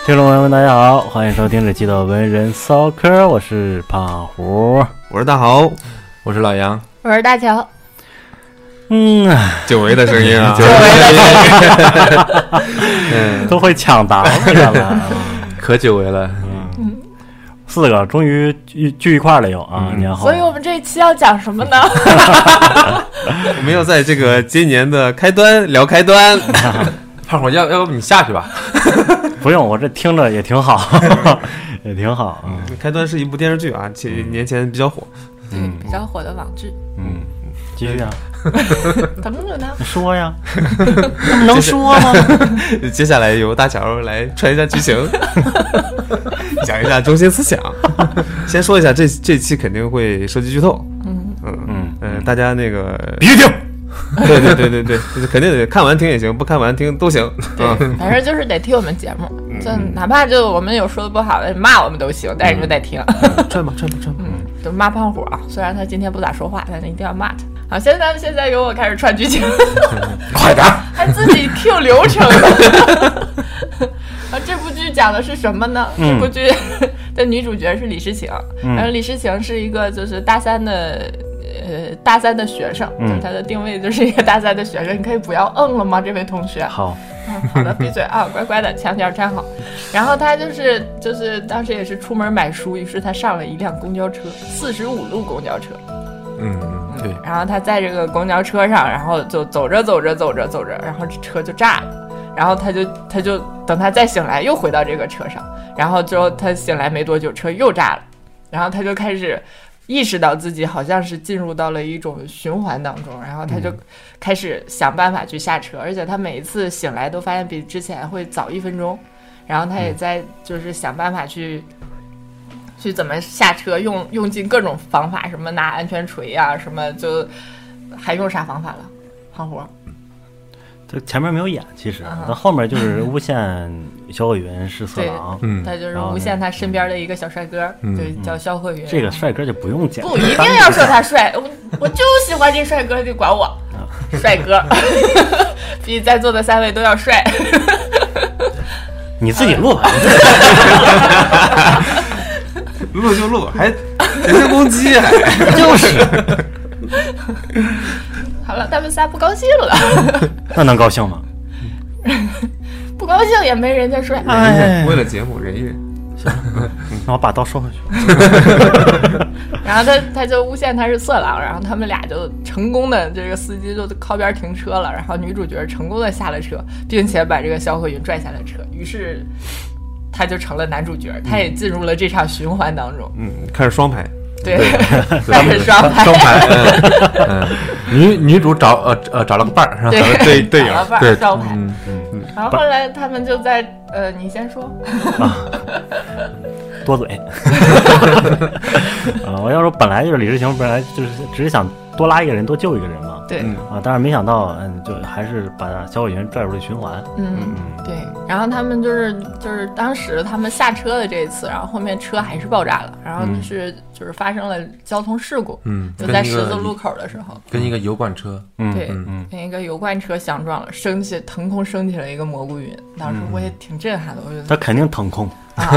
听众朋友们，大家好，欢迎收听这期的文人骚嗑，我是胖虎， 我是大豪， 我是老杨， 我是大乔。 久违的声音啊， 久违的声音，都会抢答了， 可久违了。 四个终于聚一块了又啊，年后。 所以我们这一期要讲什么呢？ 我们要在这个今年的开端聊开端。 胖虎，要不你下去吧？ 不用，我这听着也挺好，也挺好。 开端是一部电视剧啊，年前比较火， 对，比较火的网剧。 继续啊。 等着呢。 说呀，能说吗？ 接下来由大乔来串一下剧情，讲一下中心思想。先说一下，这期肯定会涉及剧透。大家那个必须听。 对，肯定得看完听也行，不看完听都行。 反正就是得听我们节目，就哪怕就我们有说的不好的，骂我们都行，但是你就得听。 串吧。 就骂胖虎啊，虽然他今天不咋说话，但是一定要骂他。好，现在由我开始串剧情， 快点， 还自己 Q 流程。这部剧讲的是什么呢？这部剧的女主角是李诗情，然后李诗情是一个就是大三的学生，就是她的定位就是一个大三的学生。你可以不要了吗，这位同学？ 好， 好的，闭嘴啊，乖乖的，墙角站好。然后她就是当时也是出门买书，于是她上了一辆公交车，45路公交车。 对。 然后她在这个公交车上，然后就走着，然后车就炸了。然后他就等他再醒来，又回到这个车上。然后之后他醒来没多久，车又炸了。然后他就开始意识到自己好像是进入到了一种循环当中，然后他就开始想办法去下车，而且他每一次醒来都发现比之前会早1分钟。然后他也在就是想办法去怎么下车，用尽各种方法，什么拿安全锤啊，什么就还用啥方法了，胖虎？ 这前面没有演，其实他后面就是诬陷肖鹤云是色狼， 他就是诬陷他身边的一个小帅哥，就叫肖鹤云。 这个帅哥就不用讲， 不一定要说他帅，我就喜欢这帅哥，你管我？帅哥，比在座的3位都要帅。 你自己录吧， 录就录，还人身攻击， 就是。 好了，他们仨不高兴了。 那能高兴吗？ 不高兴也没人家帅。 为了节目忍一忍。 行，那我把刀收回去。 然后他就诬陷他是色狼，然后他们俩就成功的，这个司机就靠边停车了，然后女主角成功的下了车，并且把这个肖鹤云拽下了车，于是他就成了男主角，他也进入了这场循环当中。 开始双排。 对，开始双排。 女主找了个伴儿，是吧？ 对， 队友， 对，双排。然后后来他们就在你先说。 多嘴。我要说本来就是李诗情，本来就是只是想多拉一个人，多救一个人嘛。 对。 但是没想到，就还是把肖鹤云拽入了循环。 对。然后他们就是当时他们下车的这一次，然后后面车还是爆炸了，然后就是发生了交通事故。就在十字路口的时候， 跟一个油罐车， 对，跟一个油罐车相撞了，腾空升起了一个蘑菇云。当时我也挺震撼的，我觉得他肯定腾空。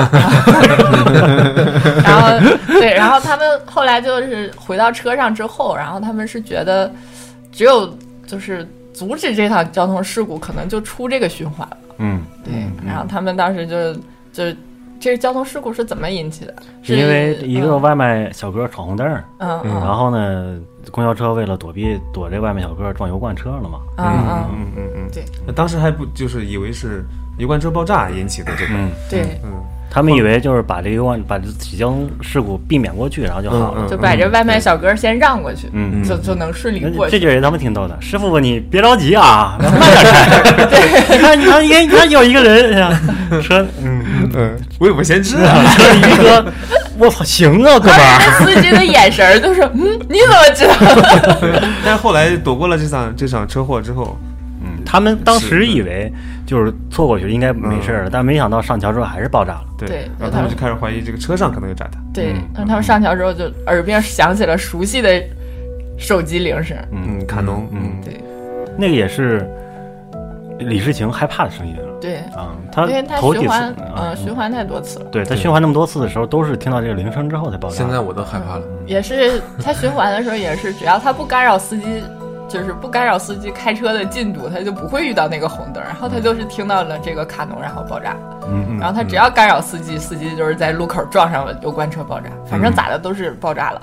然后对，然后他们后来就是回到车上之后，然后他们是觉得只有就是阻止这场交通事故，可能就出这个循环了。对。然后他们当时就这个交通事故是怎么引起的？ 是因为一个外卖小哥闯红灯，然后呢，公交车为了躲这外卖小哥撞油罐车了嘛。 对。 当时还不就是以为是油罐车爆炸引起的这个。 对。 他们以为就是把这个把起交通事故避免过去，然后就好了， 就把这外卖小哥先让过去，就能顺利过去。 这就是他们挺逗的。师傅，你别着急啊，慢点开。对，你看有一个人车， 未卜先知啊， 一个，我操，行啊，哥们儿。 司机的眼神都是，你怎么知道？ 但是后来躲过了这场车祸之后。 他们当时以为就是错过去应该没事了，但没想到上桥之后还是爆炸了。 对，然后他们就开始怀疑这个车上可能有炸弹。 对，然后他们上桥之后就耳边响起了熟悉的手机铃声， 卡农， 对， 那个也是李诗情害怕的声音了。 对他因为他头几次循环太多次了。 对，他循环那么多次的时候，都是听到这个铃声之后才爆炸。 现在我都害怕了。 也是他循环的时候，也是只要他不干扰司机。就是不干扰司机开车的进度，他就不会遇到那个红灯，然后他就是听到了这个卡农，然后爆炸。然后他只要干扰司机，司机就是在路口撞上了油罐车爆炸，反正咋的都是爆炸了。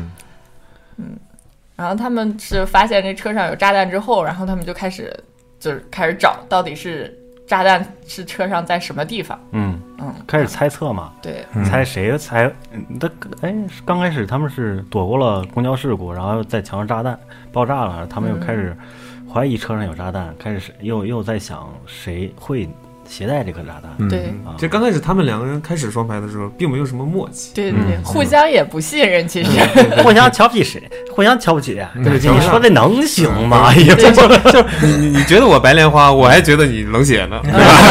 然后他们是发现这车上有炸弹之后，然后他们就开始找到底是炸弹是车上在什么地方。 开始猜测嘛。 对， 猜谁猜？刚开始他们是躲过了公交事故，然后在墙上炸弹爆炸了，他们又开始怀疑车上有炸弹，开始又在想谁会携带这颗炸弹。 对， 这刚开始他们两个人开始双排的时候，并没有什么默契。 对，互相也不信任，其实互相瞧不起谁，互相瞧不起。对，你说这能行吗？ 就你觉得我白莲花，我还觉得你冷血呢，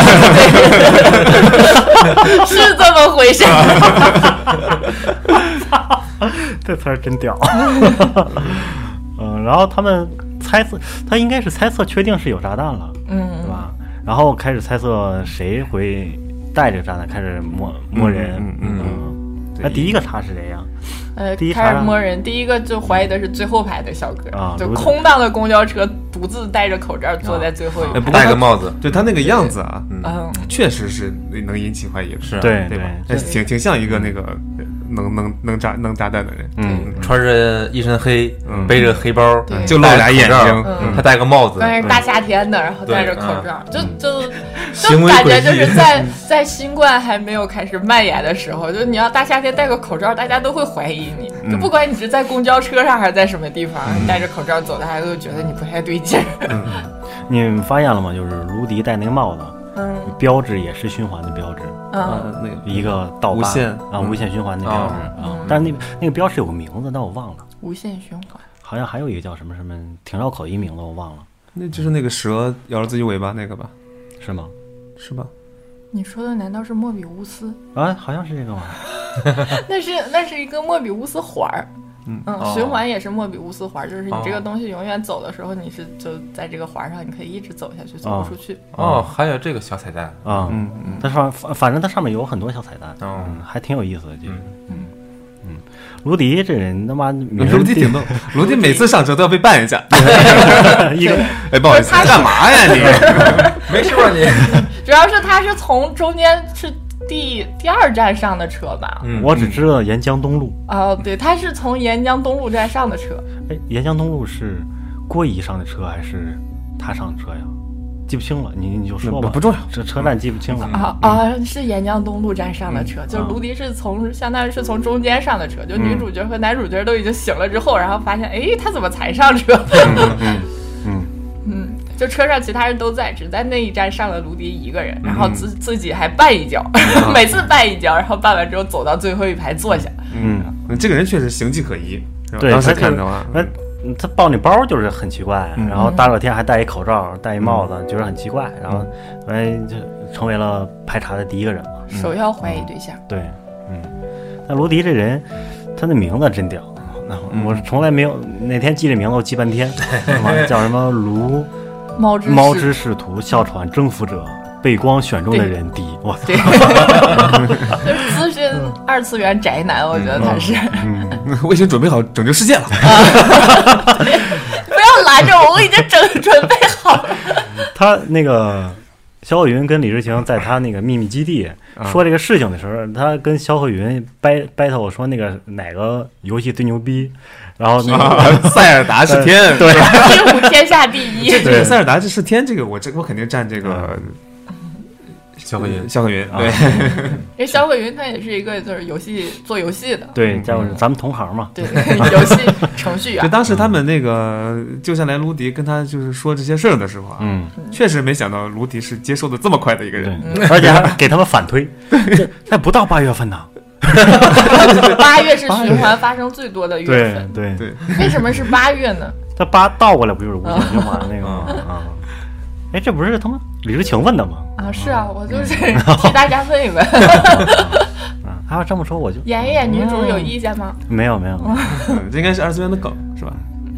是这么回事。 这词儿真屌。然后他们猜测，他应该是猜测确定是有炸弹了，对吧？然后开始猜测谁会带这个炸弹，开始摸人。那第一个查是谁呀？ 开始摸人，第一个就怀疑的是最后排的小哥，就空荡的公交车，独自戴着口罩坐在最后一排， 戴个帽子， 对他那个样子啊，确实是能引起怀疑的， 是对吧？挺像一个那个能炸弹的人， 穿着一身黑，背着黑包， 就露俩眼睛， 还戴个帽子， 关键是大夏天的，然后戴着口罩，就感觉就是在新冠还没有开始蔓延的时候，就你要大夏天戴个口罩，大家都会怀疑你，就不管你是在公交车上还是在什么地方，你戴着口罩走，大家都觉得你不太对劲。 你们发现了吗？就是卢迪戴那个帽子，标志也是循环的标志， 那个一个倒无限无限循环的标志但是那个标识有个名字，但我忘了。 无限循环， 好像还有一个叫什么什么，挺绕口一名字，我忘了。 那就是那个蛇咬了自己尾巴那个吧？ 是吗？ 是吧？ 你说的难道是莫比乌斯啊？好像是这个吗？ 那是一个莫比乌斯环儿。循环也是莫比乌斯环，就是你这个东西永远走的时候，你是就在这个环上，你可以一直走下去，走不出去。 还有这个小彩蛋啊，它反正它上面有很多小彩蛋，还挺有意思的，就是。卢迪这人他妈， 卢迪挺逗，卢迪每次上车都要被绊一下。不好意思，干嘛呀你？ 没事吧你？ 主要是他是从中间是第二站上的车吧？ 我只知道沿江东路。 对，他是从沿江东路站上的车。 沿江东路是郭姨上的车还是他上的车呀？记不清了，你就说吧， 不重要， 这车站记不清了。 是沿江东路站上的车，就卢迪是相当于是从中间上的车，就女主角和男主角都已经醒了之后，然后发现他怎么才上车？就车上其他人都在，只在那一站上了卢迪一个人，然后自己还绊一跤，每次绊一跤，然后绊完之后走到最后一排坐下。 这个人确实形迹可疑。 对， 当时看着啊， 他抱那包就是很奇怪，然后大热天还戴一口罩，戴一帽子，觉得很奇怪，然后就成为了排查的第一个人嘛， 首要怀疑对象。 对，但卢迪这人，他的名字真屌，我从来没有那天记这名字我记半天，叫什么卢猫之仕途，哮喘征服者，被光选中的人第一。哇， 就是资深二次元宅男，我觉得他是。 我已经准备好拯救世界了。 不要拦着我，我已经准备好了。 他那个肖鹤云跟李志晴在他那个秘密基地说这个事情的时候，他跟肖鹤云battle说那个哪个游戏最牛逼，然后那个塞尔达是天， 对， 第五天下第一。 这个塞尔达是天，这个我肯定占这个。肖鹤云，对， 因为肖鹤云他也是一个就是做游戏的， 对，咱们同行嘛， 对，游戏程序员。 就当时他们那个救下来卢迪跟他就是说这些事儿的时候啊，确实没想到卢迪是接受的这么快的一个人， 而且还给他们反推，那不到8月份呢。 8月是循环发生最多的月份， 对， 为什么是8月呢？ 他8倒过来不就是无限循环那个吗？这不是他妈李志晴问的吗？ 是啊，我就是替大家问一问。 要这么说我就演一演女主有意见吗？ 没有， 这应该是二次元的梗是吧？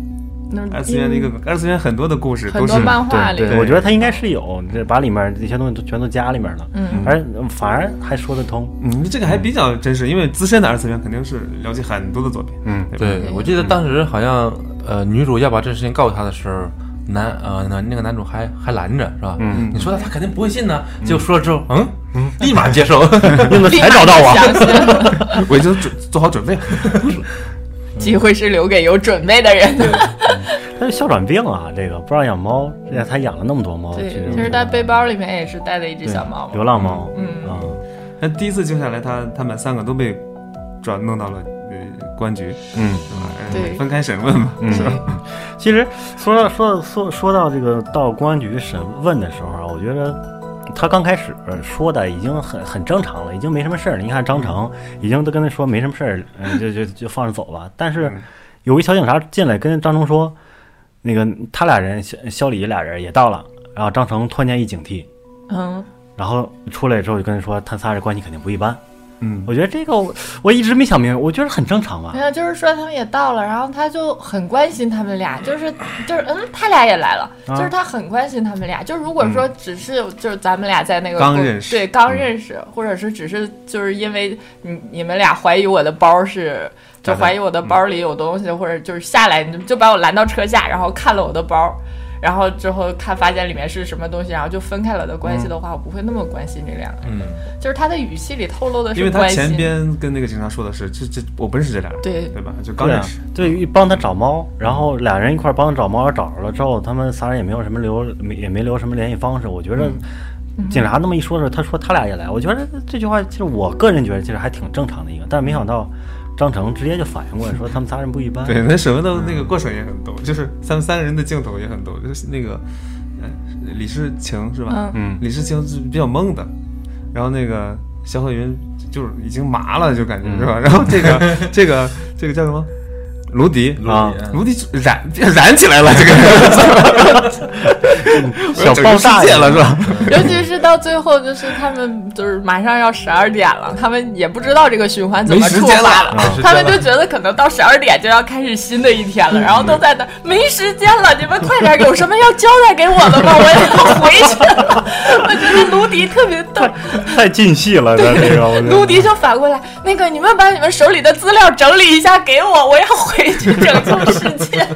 二次元的一个二次元很多的故事， 很多漫画里， 对，我觉得他应该是有，这把里面这些东西都全都加里面了，反而还说得通。 这个还比较真实，因为资深的二次元肯定是了解很多的作品。 对，我记得当时好像女主要把这事情告诉他的时候，那个男主还拦着，是吧？你说他肯定不会信呢，结果说了之后，立马接受， 才找到我， 我已经做好准备了。 机会是留给有准备的人的。 他是哮喘病啊，这个不让养猫，他养了那么多猫。 对，其实他背包里面也是带了一只小猫， 流浪猫。 他第一次救下来，他们3个都被弄到了公安局， 对， 分开审问嘛，是吧？ 其实说到这个到公安局审问的时候啊，我觉得他刚开始说的已经很正常了，已经没什么事儿了。你看张成已经都跟他说没什么事儿，就放着走吧。但是有一小警察进来跟张成说，那个他俩人肖李俩人也到了，然后张成突然间一警惕，然后出来之后就跟他说他仨人关系肯定不一般。我觉得这个我一直没想明白，我觉得很正常吧。 没有，就是说他们也到了，然后他就很关心他们俩，就是他俩也来了，就是他很关心他们俩。就如果说只是就是咱们俩在那个刚认识， 对，刚认识，或者是只是就是因为你们俩怀疑我的包是，就怀疑我的包里有东西，或者就是下来就把我拦到车下，然后看了我的包。然后之后发现里面是什么东西，然后就分开了的关系的话，我不会那么关心这两个人。就是他的语气里透露的是关心。 因为他前边跟那个警察说的是，这我不认识这俩人，对吧？就刚认识， 对，帮他找猫，然后俩人一块帮他找猫，找着了之后，他们仨人也没有什么也没留什么联系方式。我觉得警察那么一说的时候，他说他俩也来，我觉得这句话其实我个人觉得其实还挺正常的一个，但是没想到。张成直接就反应过来说他们仨人不一般。 对，那审问的那个过程也很逗，就是他们3个人的镜头也很逗，就是那个李世情是吧？李世情是比较懵的，然后那个肖鹤云就是已经麻了，就感觉是吧？然后这个叫什么？卢迪燃起来了，这个小爆炸了是吧？ 尤其是到最后，就是他们就是马上要12点了，他们也不知道这个循环怎么触发了，他们就觉得可能到12点就要开始新的一天了，然后都在那没时间了，你们快点，有什么要交代给我的吗？我要回去了。我觉得卢迪特别逗， 太进戏了，这个卢迪就反过来，那个你们把你们手里的资料整理一下给我，我要回去拯救世界。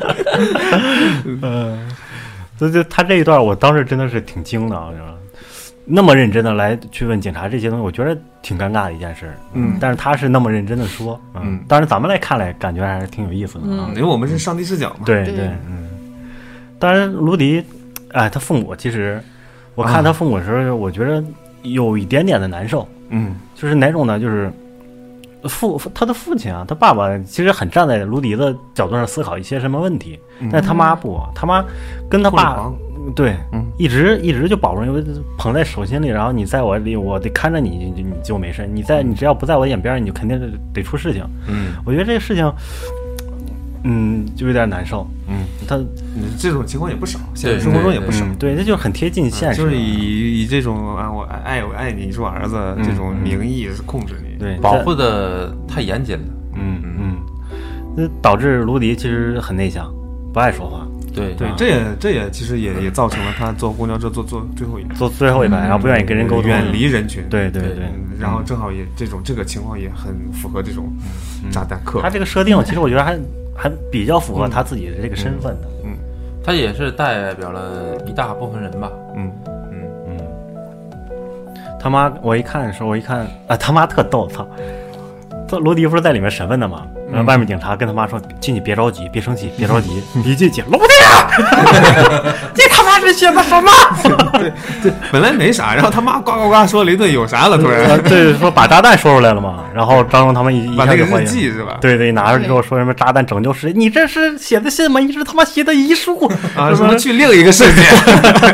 他这一段我当时真的是挺惊的啊，那么认真的来去问警察这些东西，我觉得挺尴尬的一件事。但是他是那么认真的说，当然咱们来看来感觉还是挺有意思的啊， 因为我们是上帝视角嘛。 对，当然卢迪，他父母其实我看他父母的时候，我觉得有一点点的难受。就是哪种呢？就是他的父亲啊，他爸爸其实很站在卢迪的角度上思考一些什么问题，但他妈不，他妈跟他爸对，一直就保证捧在手心里，然后你在我里，我得看着你，你就没事，你只要不在我眼边，你就肯定得出事情。我觉得这个事情，就有点难受。 他这种情况也不少，现实生活中也不少。 对，这就是很贴近现实， 就是以这种我爱你，是我儿子这种名义控制你， 对， 保护的太严谨了。 导致卢迪其实很内向，不爱说话。 对， 这也其实也造成了他坐公交车坐最后一排，然后不愿意跟人沟通， 远离人群。 对， 然后正好也这个情况也很符合这种炸弹客。 他这个设定其实我觉得还比较符合他自己的这个身份的。 他也是代表了一大部分人吧。 他妈，我一看他妈特逗，操！罗迪不是在里面审问的吗？然后外面警察跟他妈说：“进去别着急，别生气，别着急。”一进去，罗迪啊，你他妈是写的什么？ 对，本来没啥，然后他妈呱呱呱说了一顿有啥了，突然对，说把炸弹说出来了嘛。然后张荣他们把那个日记是吧？ 对，拿出之后说什么炸弹拯救世界，你这是写的信吗？你是他妈写的遗书啊？什么去另一个世界？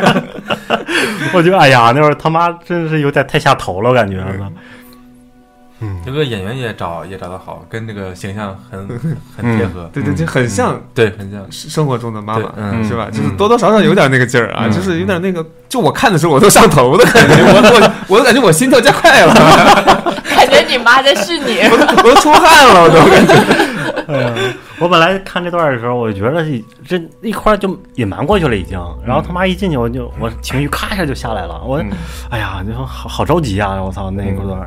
我觉得哎呀，那会儿他妈真是有点太下头了，感觉。 这个演员也找得好，跟这个形象很贴合。 对，就很像， 对，很像生活中的妈妈，是吧？就是多多少少有点那个劲儿啊，就是有点那个，就我看的时候我都上头的感觉，我都感觉我心跳加快了， 感觉你妈的是你， 我都出汗了，我都感觉。 我本来看这段的时候，我觉得这一块就隐瞒过去了已经，然后他妈一进去，我情绪咔一下就下来了，哎呀，就好着急啊！我操，那一段，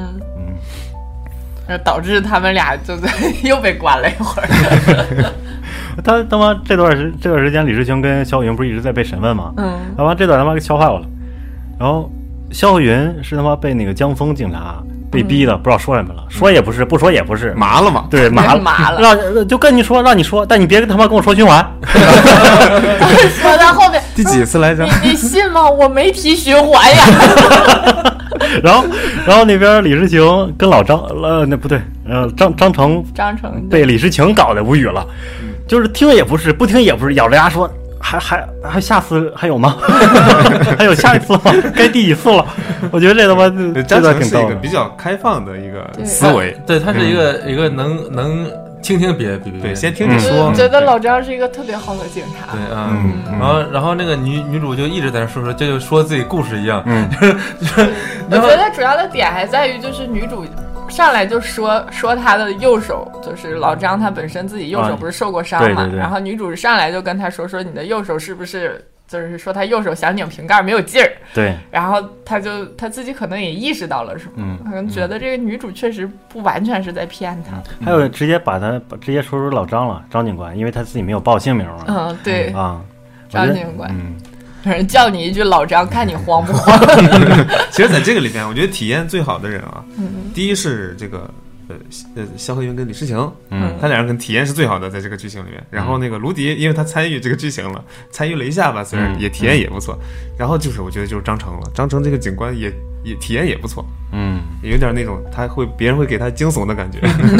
导致他们俩就又被关了一会儿。 他妈这段时间，李世情跟肖慧云不是一直在被审问吗？他妈这段他妈给敲坏了，然后肖慧云是他妈被那个江峰警察被逼的，不知道说什么了，说也不是，不说也不是， 麻了嘛？ 对，麻了，就跟你说，让你说，但你别他妈跟我说循环。 说到后面第几次来着？ 你信吗？我没提循环呀。 然后那边李世情跟老张，那不对，张成被李世情搞得无语了，就是听也不是，不听也不是，咬着牙说。还下次还有吗？还有下一次吗？该第几次了？我觉得这他妈张成是一个比较开放的一个思维， 对，他是一个能听别对，先听你说。 我觉得老张是一个特别好的警察。 对，然后那个女主就一直在那说，这就说自己故事一样。 我觉得主要的点还在于就是女主。上来就说他的右手，就是老张他本身自己右手不是受过伤嘛， 对， 然后女主上来就跟他说你的右手是不是就是说他右手想拧瓶盖没有劲儿， 对， 然后他自己可能也意识到了什么，可能觉得这个女主确实不完全是在骗他， 还有直接直接说出老张了，张警官，因为他自己没有报姓名嘛， 对啊， 张警官，人叫你一句老张，看你慌不慌。 其实在这个里面我觉得体验最好的人啊，第一是这个肖慧云跟李世情，他俩人跟体验是最好的在这个剧情里面。然后那个卢迪，因为他参与这个剧情了，参与了一下吧，虽然也体验也不错。然后就是我觉得就是张成了，张成这个警官也体验也不错，有点那种别人会给他惊悚的感觉，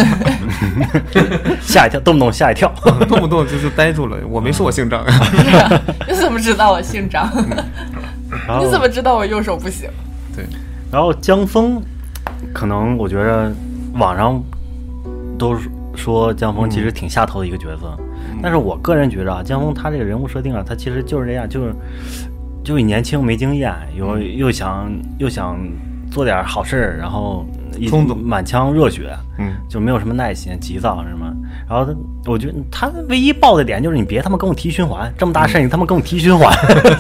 吓一跳，动不动吓一跳， 动不动就是呆住了。我没说我姓张， 你怎么知道我姓张？你怎么知道我右手不行？ 对， 然后江峰，可能我觉得网上都说江峰其实挺下头的一个角色，但是我个人觉得啊，江峰他这个人物设定啊，他其实就是这样，就是年轻没经验，又想做点好事，然后满腔热血，就没有什么耐心，急躁什么。然后我觉得他唯一爆的点就是你别他妈跟我提循环，这么大事你他妈跟我提循环。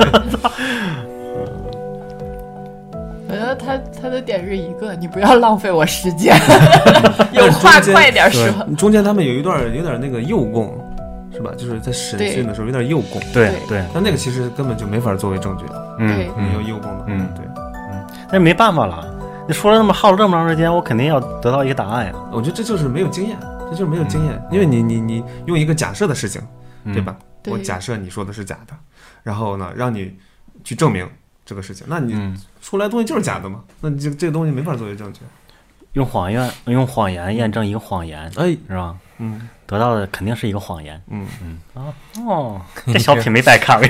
我觉得他的点是一个，你不要浪费我时间，有话快点说。 中间他们有一段有点那个诱供，是吧？就是在审讯的时候有点诱供， 对， 但那个其实根本就没法作为证据的，没有诱供的，对， 那没办法了，你说了那么耗了这么长时间，我肯定要得到一个答案呀。 我觉得这就是没有经验，因为你用一个假设的事情，对吧？我假设你说的是假的，然后呢，让你去证明这个事情，那你出来的东西就是假的嘛？那你这个东西没法作为证据。 用谎言验证一个谎言，是吧？得到的肯定是一个谎言。这小品没白看，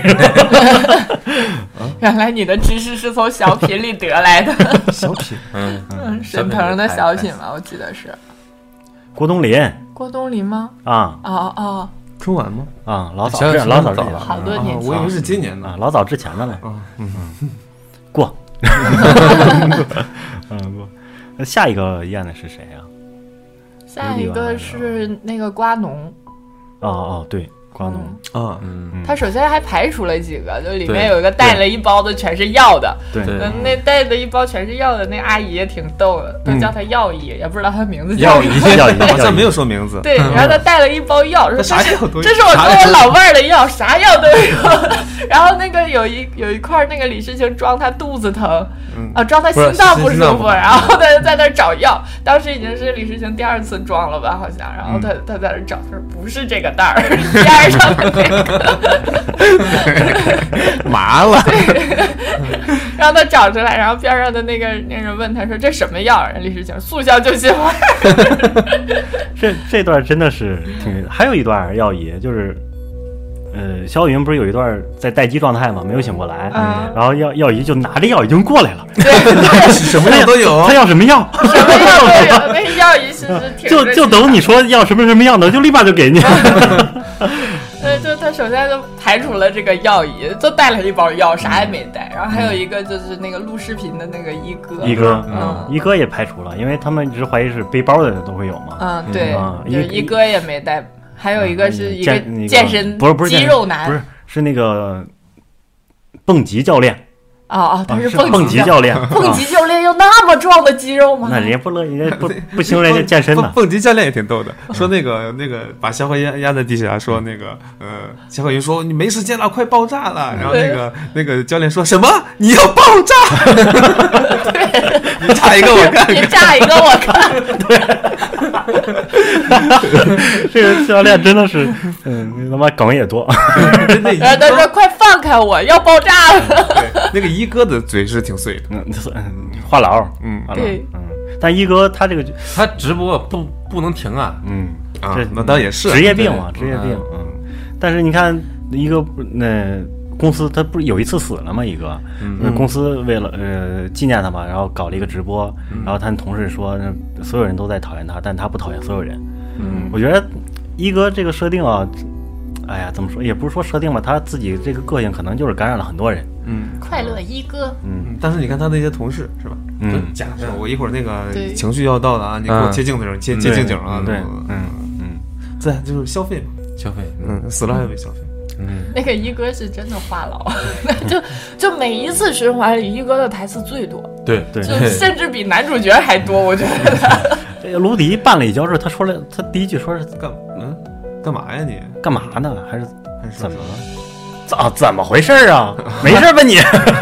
原来你的知识是从小品里得来的。 小品， 沈腾的小品嘛，我记得是。 郭冬临吗？ 春晚吗？ 老早之好多年前， 我以为是今年的， 老早之前的了。过。那下一个验的是谁啊？ 下一个是那个瓜农。 对，瓜农他首先还排除了几个，就里面有一个带了一包的全是药的， 对， 那带的一包全是药的那阿姨也挺逗的，都叫她药姨，也不知道她名字叫什么， 药姨好像没有说名字。 对，然后她带了一包药，说这是我跟我老伴儿的药，啥药都有。然后那个有一块那个李世情装她肚子疼，装她心脏不舒服，然后他就在那找药。当时已经是李世情第2次装了吧，好像，然后他在那找，他说不是这个袋儿，边上的那个麻了。 让他找出来，然后边上的那个人问他说这什么药？李世情速效救心丸。 这段真的是挺，还有一段药医就是肖云不是有一段在待机状态嘛，没有醒过来，然后药姨就拿着药已经过来了， 对， 什么药都有， 他要什么药？ 什么药都有，那药姨其实挺就等你说要什么样的，就立马就给你。 就他首先就排除了这个药姨，就带了一包药，啥也没带。然后还有一个就是那个录视频的那个一哥， 一哥也排除了，因为他们一直怀疑是背包的都会有嘛。 对，一哥也没带。还有一个是一个健身不是肌肉男， 不是那个蹦极教练。 他是蹦极教练， 蹦极教练有那么壮的肌肉吗？ 那人家不乐意，人家不行，人家健身的。 蹦极教练也挺逗的，说那个把肖鹤云压在地下，说那个肖鹤云说你没时间了，快爆炸了。然后那个教练说什么？你要爆炸？你炸一个我看， 你炸一个我看。 对，这个教练真的是，他妈梗也多。 然后他说快放开我，要爆炸了。 对，那个一哥的嘴是挺碎的， 话痨， 对， 但一哥他这个他直播不能停啊， 这那倒也是职业病嘛，职业病，但是你看一个公司他不是有一次死了吗？一个，公司为了纪念他嘛，然后搞了一个直播，然后他同事说所有人都在讨厌他，但他不讨厌所有人。我觉得一哥这个设定啊，哎呀，怎么说也不是说设定吧，他自己这个个性可能就是感染了很多人。 快乐一哥。 但是你看他那些同事是吧？假设我一会儿那个情绪要到了啊，你给我切镜头接近景啊， 对， 这就是消费嘛， 消费， 死了还得消费。 那个一哥是真的话痨，就每一次循环里，一哥的台词最多， 对， 就甚至比男主角还多，我觉得。 这个卢迪绊了一跤之后，他说了，他第一句说是干嘛呀你？ 干嘛呢？还是怎么了？怎么回事啊？没事吧你？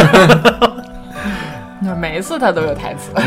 每一次他都有台词。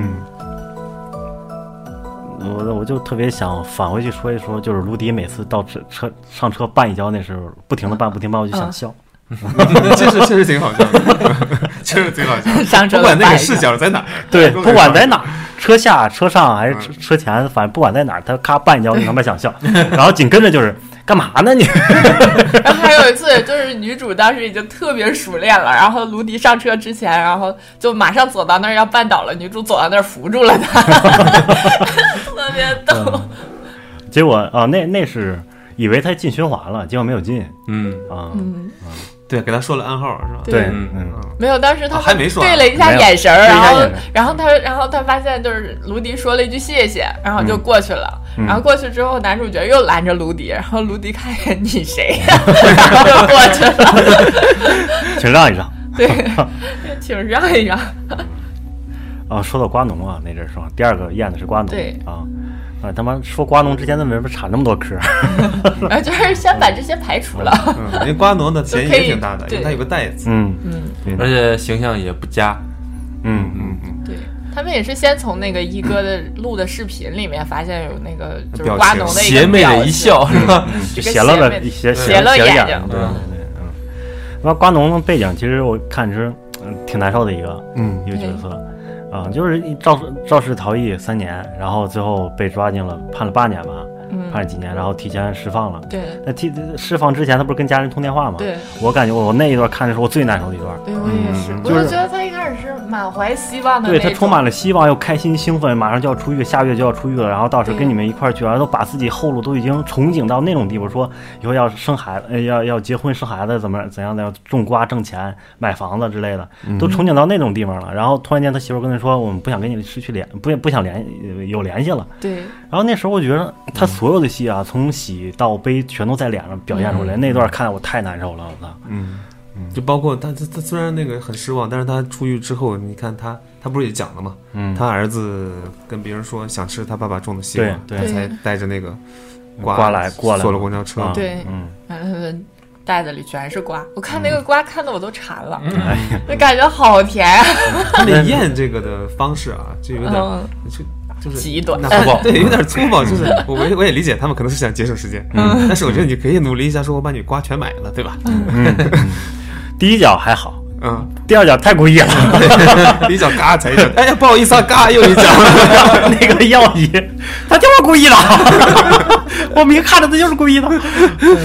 我就特别想返回去说一说，就是卢迪每次到上车绊一跤那时候，不停的绊，我就想笑。 确实挺好笑的，确实挺好笑。不管那个视角在哪， 对，不管在哪，车下、车上还是车前，反正不管在哪，他咔绊一跤，你他妈想笑。然后紧跟着就是干嘛呢你？ 然后还有一次，就是女主当时已经特别熟练了，然后卢迪上车之前，然后就马上走到那儿要绊倒了，女主走到那儿扶住了他，特别逗。 结果那是以为他进循环了，结果没有进。 对，给他说了暗号是吧？ 对， 没有，当时他还没说， 对了一下眼神，然后他发现就是卢迪说了一句谢谢，然后就过去了。然后过去之后，男主角又拦着卢迪，然后卢迪看见你谁呀，然后就过去了。 请让一让。 对，请让一让。 说到瓜农啊，那阵说第二个验的是瓜农。 对他妈说瓜农之间怎么插那么多科？ 就是先把这些排除了。 因为瓜农的钱也挺大的，因为他有个袋子。 而且形象也不佳。 对，他们也是先从那个一哥的录的视频里面发现有那个就是瓜农的一个邪魅的一笑，是吧？ 斜了眼睛。 对。那瓜农的背景其实我看是挺难受的一个角色。就是肇事逃逸3年，然后最后被抓进了，判了8年吧，判了几年，然后提前释放了。 对， 那释放之前，他不是跟家人通电话吗？ 对， 我感觉我那一段看的是我最难受的一段。 对，我也是，我就觉得他一开始是满怀希望的那种， 对他充满了希望，又开心兴奋，马上就要出狱，下月就要出狱了，然后到时候跟你们一块儿去，然后都把自己后路都已经憧憬到那种地步，说以后要生孩子，要结婚生孩子，怎样的，要种瓜挣钱买房子之类的，都憧憬到那种地方了。然后突然间他媳妇跟他说，我们不想跟你失去不想有联系了。 对。 然后那时候我觉得他所有的戏啊，从喜到悲全都在脸上表现出来，那段看得我太难受了，我操。 就包括他虽然那个很失望，但是他出狱之后，你看他不是也讲了吗？他儿子跟别人说想吃他爸爸种的西瓜，他才带着那个瓜过来坐了公交车。 对，袋子里全是瓜，我看那个瓜看得我都馋了，就感觉好甜啊。 他那验这个的方式啊，就有点就是极端， 粗暴，对，有点粗暴。就是我也理解他们可能是想节省时间，但是我觉得你可以努力一下，说我把你瓜全买了，对吧？ 第一脚还好，第二脚太故意了， 第一脚嘎踩一脚，哎呀不好意思啊，嘎又一脚。 那个药医他就是故意的，我明看着他就是故意的。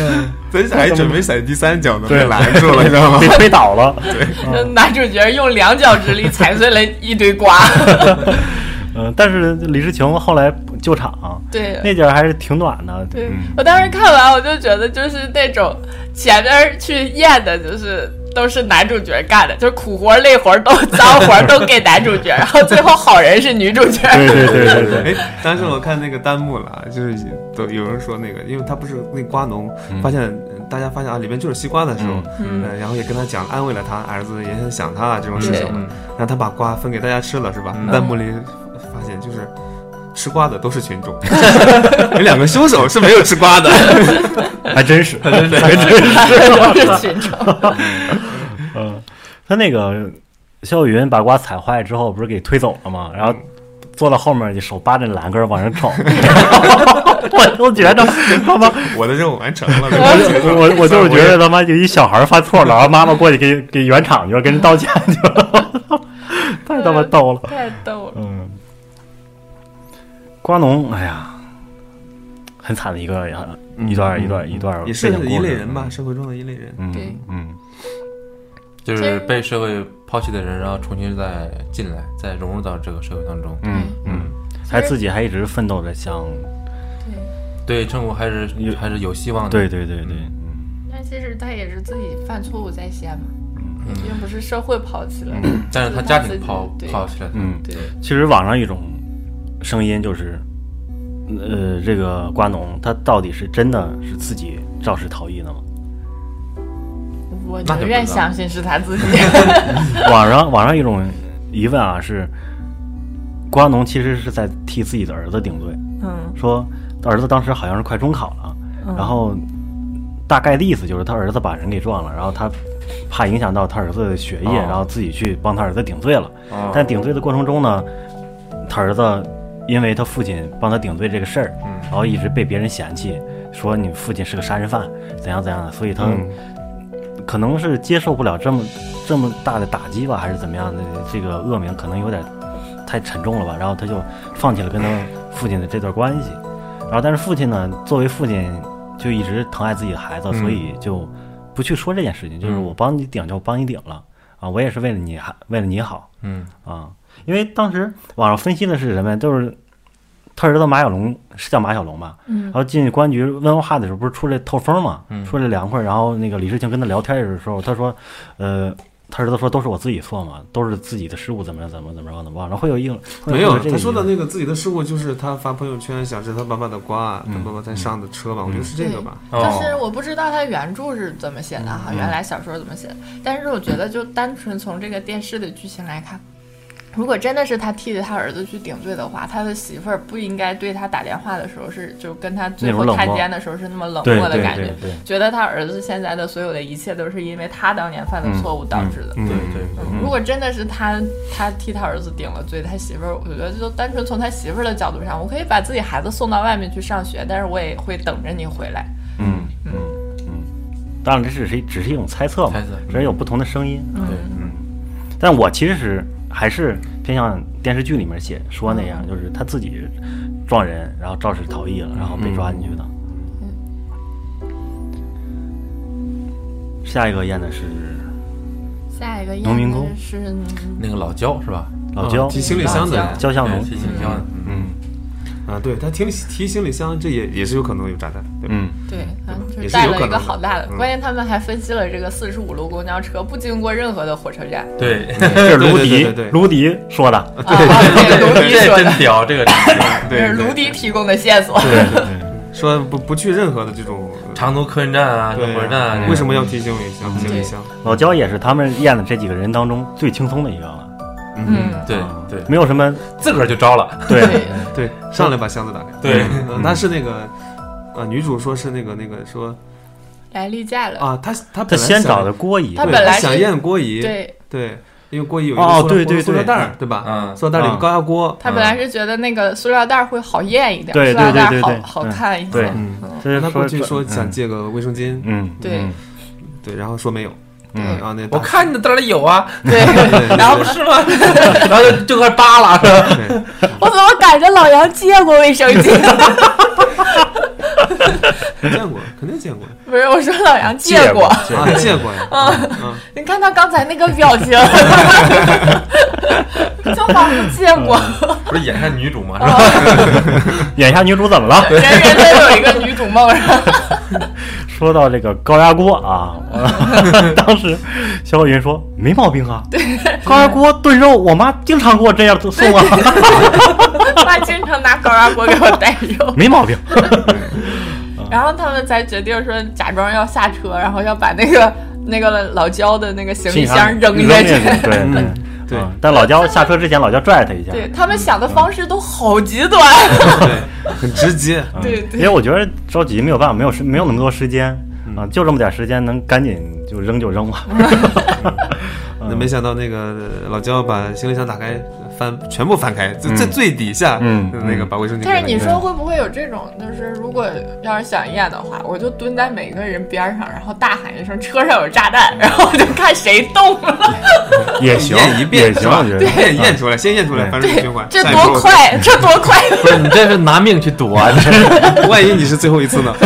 咱还准备踩第3脚呢，被拦住了，你知道吗？ 被推倒了。 对， 男主角用2脚之力踩碎了一堆瓜。 但是李世情后来救场， 对， 那点还是挺暖的。 对，我当时看完我就觉得，就是那种前面去验的，就是都是男主角干的，就是苦活累活都脏活都给男主角，然后最后好人是女主角。 对。 哎，当时我看那个弹幕了，就是都有人说那个，因为他不是那瓜农大家发现啊，里面就是西瓜的时候，然后也跟他讲，安慰了他儿子，也很想他这种事情嘛，让他把瓜分给大家吃了，是吧？弹幕里发现就是吃瓜的都是群众，有2个凶手是没有吃瓜的， 还真是都是群众。 他那个肖雨云把瓜踩坏之后，不是给推走了吗？然后坐到后面，手扒着栏杆往上瞅，我都觉得他妈我的任务完成了。 我就是觉得他妈有一小孩犯错了，然后妈妈过去给圆场去了，跟人道歉去了，太他妈逗了， 太逗了。 瓜农，哎呀，很惨的一段， 也是一类人吧，社会中的一类人。 对， 就是被社会抛弃的人，然后重新再进来，再融入到这个社会当中。 还自己还一直奋斗着，想对生活还是有希望的。 对。 但其实他也是自己犯错误在先嘛，并不是社会抛弃了， 但是他家庭抛弃了。 对。 其实网上一种声音就是，这个瓜农他到底是真的是自己肇事逃逸的吗？ 我宁愿相信是他自己。 网上一种疑问啊，是瓜农其实是在替自己的儿子顶罪。说儿子当时好像是快中考了，然后大概的意思就是他儿子把人给撞了，然后他怕影响到他儿子的学业，然后自己去帮他儿子顶罪了。但顶罪的过程中呢，他儿子因为他父亲帮他顶罪这个事儿，然后一直被别人嫌弃，说你父亲是个杀人犯，怎样的，所以他可能是接受不了这么大的打击吧，还是怎么样的，这个恶名可能有点太沉重了吧，然后他就放弃了跟他父亲的这段关系。然后但是父亲呢，作为父亲就一直疼爱自己的孩子，所以就不去说这件事情，就是我帮你顶就帮你顶了啊，我也是为了你好。因为当时网上分析的是什么，就是他儿子马小龙，是叫马小龙吧？然后进公安局问话的时候，不是出来透风嘛，出来凉快。然后那个李世情跟他聊天的时候，他说，他儿子说都是我自己错嘛，都是自己的失误，怎么着，忘了会有没有？他说的那个自己的失误就是他发朋友圈想吃他爸爸的瓜，他爸爸在上的车吧，我觉得是这个吧。 就是我不知道他原著是怎么写的哈，原来小说怎么写的，但是我觉得就单纯从这个电视的剧情来看。如果真的是他替着他儿子去顶罪的话，他的媳妇儿不应该对他打电话的时候就跟他最后探监的时候是那么冷漠的感觉，觉得他儿子现在的所有的一切都是因为他当年犯的错误导致的。如果真的是他替他儿子顶了罪，他媳妇儿，我觉得就单纯从他媳妇儿的角度上，我可以把自己孩子送到外面去上学，但是我也会等着你回来。 当然这只是一种猜测嘛，只是有不同的声音。但我其实还是偏向电视剧里面说那样，就是他自己撞人，然后肇事逃逸了，然后被抓进去的。下一个验的是农民工， 是那个老焦是吧？ 老焦提行李箱的焦向荣， 提行李箱的， 对他提行李箱，这也是有可能有炸弹，对吧？ 对，就带了一个好大的。关键他们还分析了这个45路公交车不经过任何的火车站。 对， 这是卢迪说的。 对，卢迪说的， 真屌，这个这是卢迪提供的线索。 对，说不去任何的这种长途客运站啊、火车站啊， 为什么要提行李箱？ 老焦也是他们验的这几个人当中最轻松的一个了。 对， 没有什么自个儿就招了。 对，上来把箱子打开。 对， 他是那个女主说是那个说来例假了啊，他先找的郭姨， 他本来想验郭姨，对，因为郭姨有一个塑料袋，对吧？塑料袋里有高压锅， 他本来是觉得那个塑料袋会好验一点， 对， 塑料袋好看一些。 对，他过去说想借个卫生巾，对，然后说没有。然后我看你的袋里有啊， 对， 然后不是吗？然后就开始扒拉，是吧？ 我怎么感觉老杨借过卫生巾？ 见过，肯定见过。 不是，我说老杨借过啊，借过呀。 你看他刚才那个表情，就仿佛见过。 不是演一下女主吗？是吧？ 演一下女主怎么了？ 人都有一个女主梦。 说到这个高压锅啊，当时肖鹤云说没毛病啊， 对， 高压锅炖肉，我妈经常给我这样送啊， 妈经常拿高压锅给我带肉， 没毛病。 然后他们才决定说假装要下车，然后要把那个老焦的那个行李箱扔下去。 对，但老焦下车之前，老焦拽他一下。 对，他们想的方式都好极端， 对，很直接。 对， 因为我觉得着急没有办法，没有那么多时间啊，就这么点时间，能赶紧就扔就扔吧。 那没想到那个老焦把行李箱打开，全部翻开，在最底下，那个把卫生巾。 但是你说会不会有这种，就是如果要是想验的话，我就蹲在每个人边上，然后大喊一声车上有炸弹，然后我就看谁动了。 也行， 验一遍也行，我觉得对，验出来，先验出来，反正循环。 这多快，这多快！ 不是你这是拿命去赌啊！ 万一你是最后一次呢？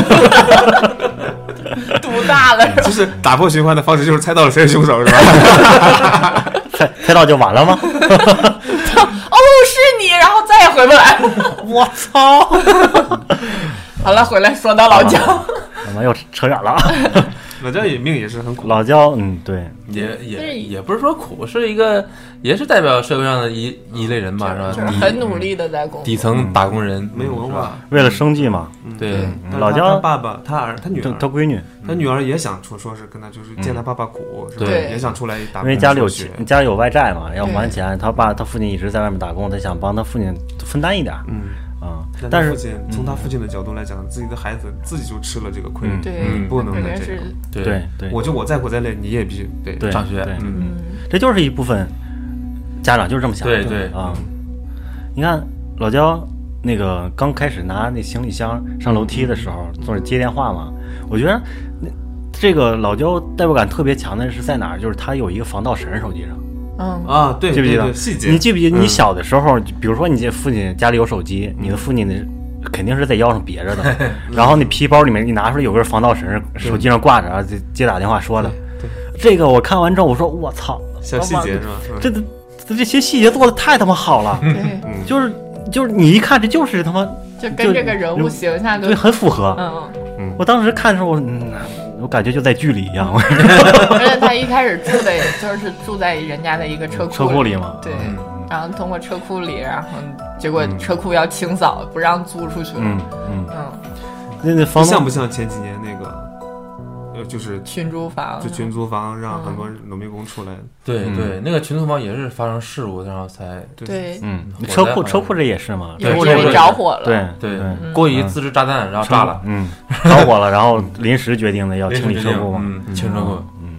赌大了， 就是打破循环的方式，就是猜到了谁是凶手，是吧？ 猜到就完了吗？ 哦，是你，然后再也回不来。 我操！ 好了，回来说到老焦， 我们又扯远了。 老焦命也是很苦。 老焦，对， 也不是说苦，是一个也是代表社会上的一类人吧，是吧？ 就是很努力的在工作， 底层打工人， 没有文化， 为了生计嘛。 对， 老焦他爸爸、他女儿、 他闺女， 他女儿也想说是跟他就是见他爸爸苦，是吧？ 对， 也想出来打工。 因为家里有外债嘛，要还钱。他父亲一直在外面打工，他想帮他父亲分担一点。但是从他父亲的角度来讲，自己的孩子自己就吃了这个亏， 对， 不能再这样。对， 我再苦再累，你也必须得上学。 这就是一部分家长就是这么想的。 对啊，你看老焦那个刚开始拿那行李箱上楼梯的时候，总是接电话嘛。我觉得这个老焦代入感特别强的是在哪儿？就是他有一个防盗绳手机上。 对， 记不记得细节？ 你记不记得你小的时候，比如说你这父亲家里有手机，你的父亲肯定是在腰上别着的，然后你皮包里面你拿出来有根防盗绳，手机上挂着，然后接打电话说的。这个我看完之后，我说我操， 小细节是吧？ 这些细节做的太他妈好了，就是你一看这就是他妈就跟这个人物形象对很符合。我当时看的时候，我感觉就在剧里一样。 而且他一开始住在人家的一个车库里嘛， 对，然后通过车库里，然后结果车库要清扫，不让租出去了。 那房像不像前几年那个？就是群租房， 让很多农民工出来。 对，那个群租房也是发生事故，然后才对。 车库这也是嘛， 因为着火了。 对，过于自制炸弹，然后炸了。 着火了，然后临时决定的要清理车库嘛。 清车库。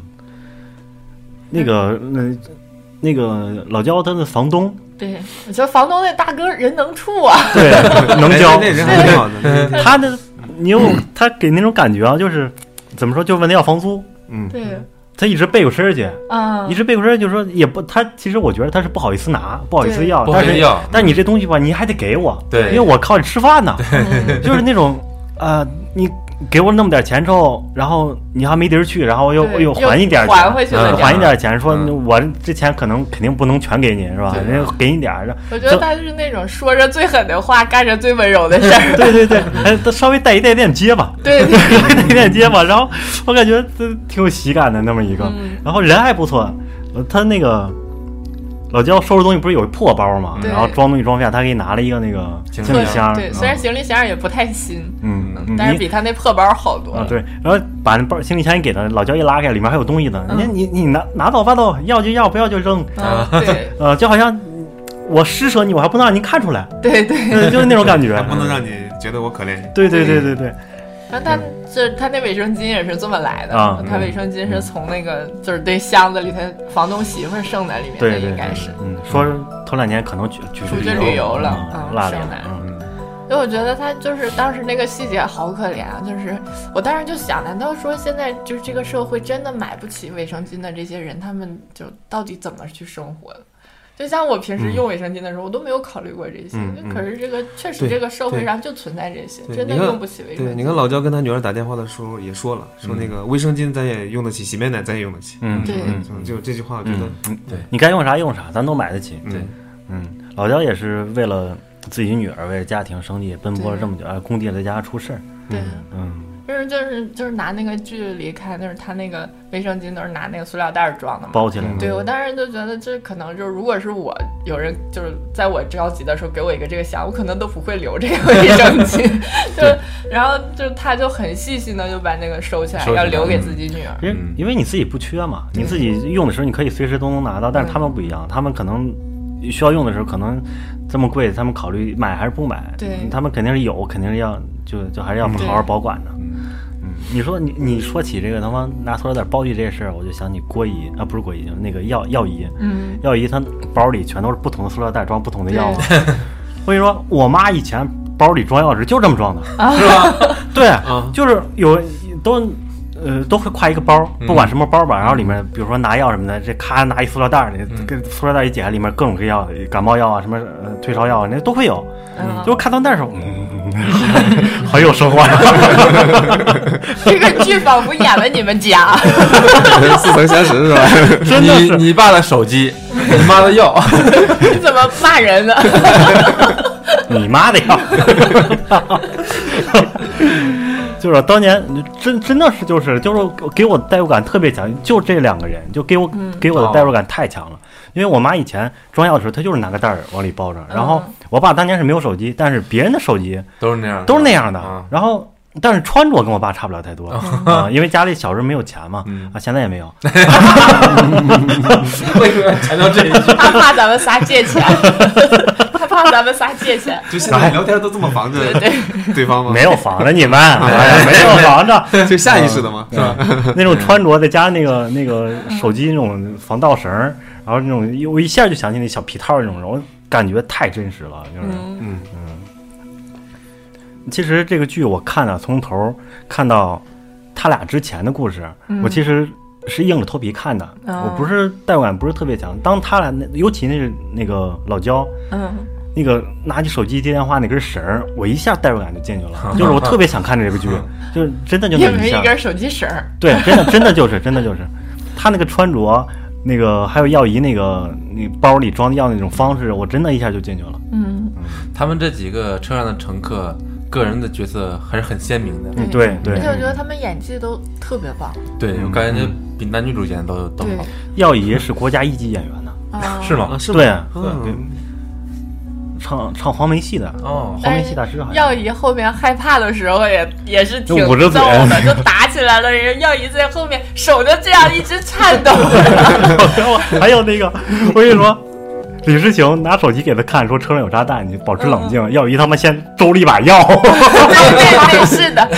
那个老焦他的房东。 对，我觉得房东那大哥人能处啊。 对，能教。 那人还挺好的。 他给那种感觉啊，就是怎么说，就问他要房租。 对。 他一直背过身去一直背过身，就是说也不，他其实我觉得他是不好意思拿，不好意思要，但你这东西吧，你还得给我， 对， 因为我靠你吃饭呢，就是那种你给我那么点钱之后，然后你还没地儿去，然后又还一点钱， 还回去了， 还一点钱，说我这钱肯定不能全给你，是吧？人家给你点儿。 我觉得他是那种说着最狠的话，干着最温柔的事儿。 对，他稍微带一点结巴，带一点结巴，然后我感觉挺有喜感的那么一个，然后人还不错，他那个。老焦收拾东西不是有破包吗？然后装东西装不下，他给你拿了一个那个行李箱。 对，虽然行李箱也不太新，但是比他那破包好多了。 对，然后把那行李箱一给他，老焦一拉开，里面还有东西呢。你拿走吧都，要就要，不要就扔。 对， 就好像我施舍你，我还不能让您看出来。 对， 就是那种感觉， 不能让你觉得我可怜你。 对。 然后他那卫生巾也是这么来的，他卫生巾是从那个就是对箱子里，他房东媳妇剩在里面的，应该是。 说头2年可能出去旅游了， 落剩男。所以我觉得他就是当时那个细节好可怜啊，就是我当时就想，难道说现在就是这个社会真的买不起卫生巾的这些人，他们就到底怎么去生活的？ 就像我平时用卫生巾的时候，我都没有考虑过这些。可是这个确实，这个社会上就存在这些，真的用不起卫生巾。 对，你看老焦跟他女儿打电话的时候也说了，说那个卫生巾咱也用得起，洗面奶咱也用得起。 对， 就这句话，我觉得， 对，你该用啥用啥，咱都买得起。 对， 老焦也是为了自己女儿，为了家庭生计奔波了这么久，工地在家出事儿。 对，就是拿那个剧里看，就是他那个卫生巾都是拿那个塑料袋装的嘛， 包起来。 对，我当时就觉得这可能就是，如果是我有人就是在我着急的时候给我一个这个箱，我可能都不会留这个卫生巾。然后就他就很细心的就把那个收起来，要留给自己女儿。 因为你自己不缺嘛，你自己用的时候你可以随时都能拿到，但是他们不一样，他们可能需要用的时候可能这么贵，他们考虑买还是不买。 对， 他们肯定是有，肯定是要就还是要好好保管的。你说起这个他妈拿塑料袋包起这事儿，我就想起郭姨啊，不是郭姨，那个药姨，药姨她包里全都是不同的塑料袋装不同的药。我跟你说，我妈以前包里装药时就这么装的，是吧？对，就是都会挎一个包，不管什么包吧，然后里面比如说拿药什么的，这咔拿一塑料袋，跟塑料袋一解开，里面各种各药，感冒药啊，什么退烧药啊，那都会有。就是看到那时候，很有生活呀。 这个剧仿佛演了你们家， 似曾相识是吧？ 真的是你爸的手机，你妈的药， 你怎么骂人呢？ 你妈的药。就是当年真的是就是给我代入感特别强，就这两个人就给我的代入感太强了。因为我妈以前装药的时候，她就是拿个袋儿往里包着，然后我爸当年是没有手机，但是别人的手机都是那样的， 然后但是穿着跟我爸差不了太多因为家里小时候没有钱嘛，现在也没有。 为什么要强调这一句？ 他怕咱们仨借钱。他怕咱们仨借钱， 就现在聊天都这么防着对方吗？ 没有防着你们，没有防着， 就下意识的嘛，是吧？ 那种穿着再加那个手机那种防盗绳，然后那种我一下就想起那小皮套那种，我感觉太真实了，就是其实这个剧我看了，从头看到他俩之前的故事，我其实是硬着头皮看的，我不是代入感不是特别强。当他俩尤其那个老焦，那个拿起手机接电话那根绳，我一下代入感就进去了，就是我特别想看这部剧，就是真的就那一根手机绳。 对，真的就是他那个穿着，那个还有药姨那包里装药那种方式，我真的一下就进去了。 他们这几个车上的乘客。个人的角色还是很鲜明的， 对， 而且我觉得他们演技都特别棒。 对，我感觉比男女主演都好。 药姨是国家一级演员呢， 是吗？ 对，唱黄梅戏的黄梅戏大师。 药姨后面害怕的时候也是挺逗的，就打起来了，人药姨在后面手就这样一直颤抖。 还有那个，我跟你说。李世情拿手机给他看，说车上有炸弹，你保持冷静。药姨他妈先周了一把药。 对，是的。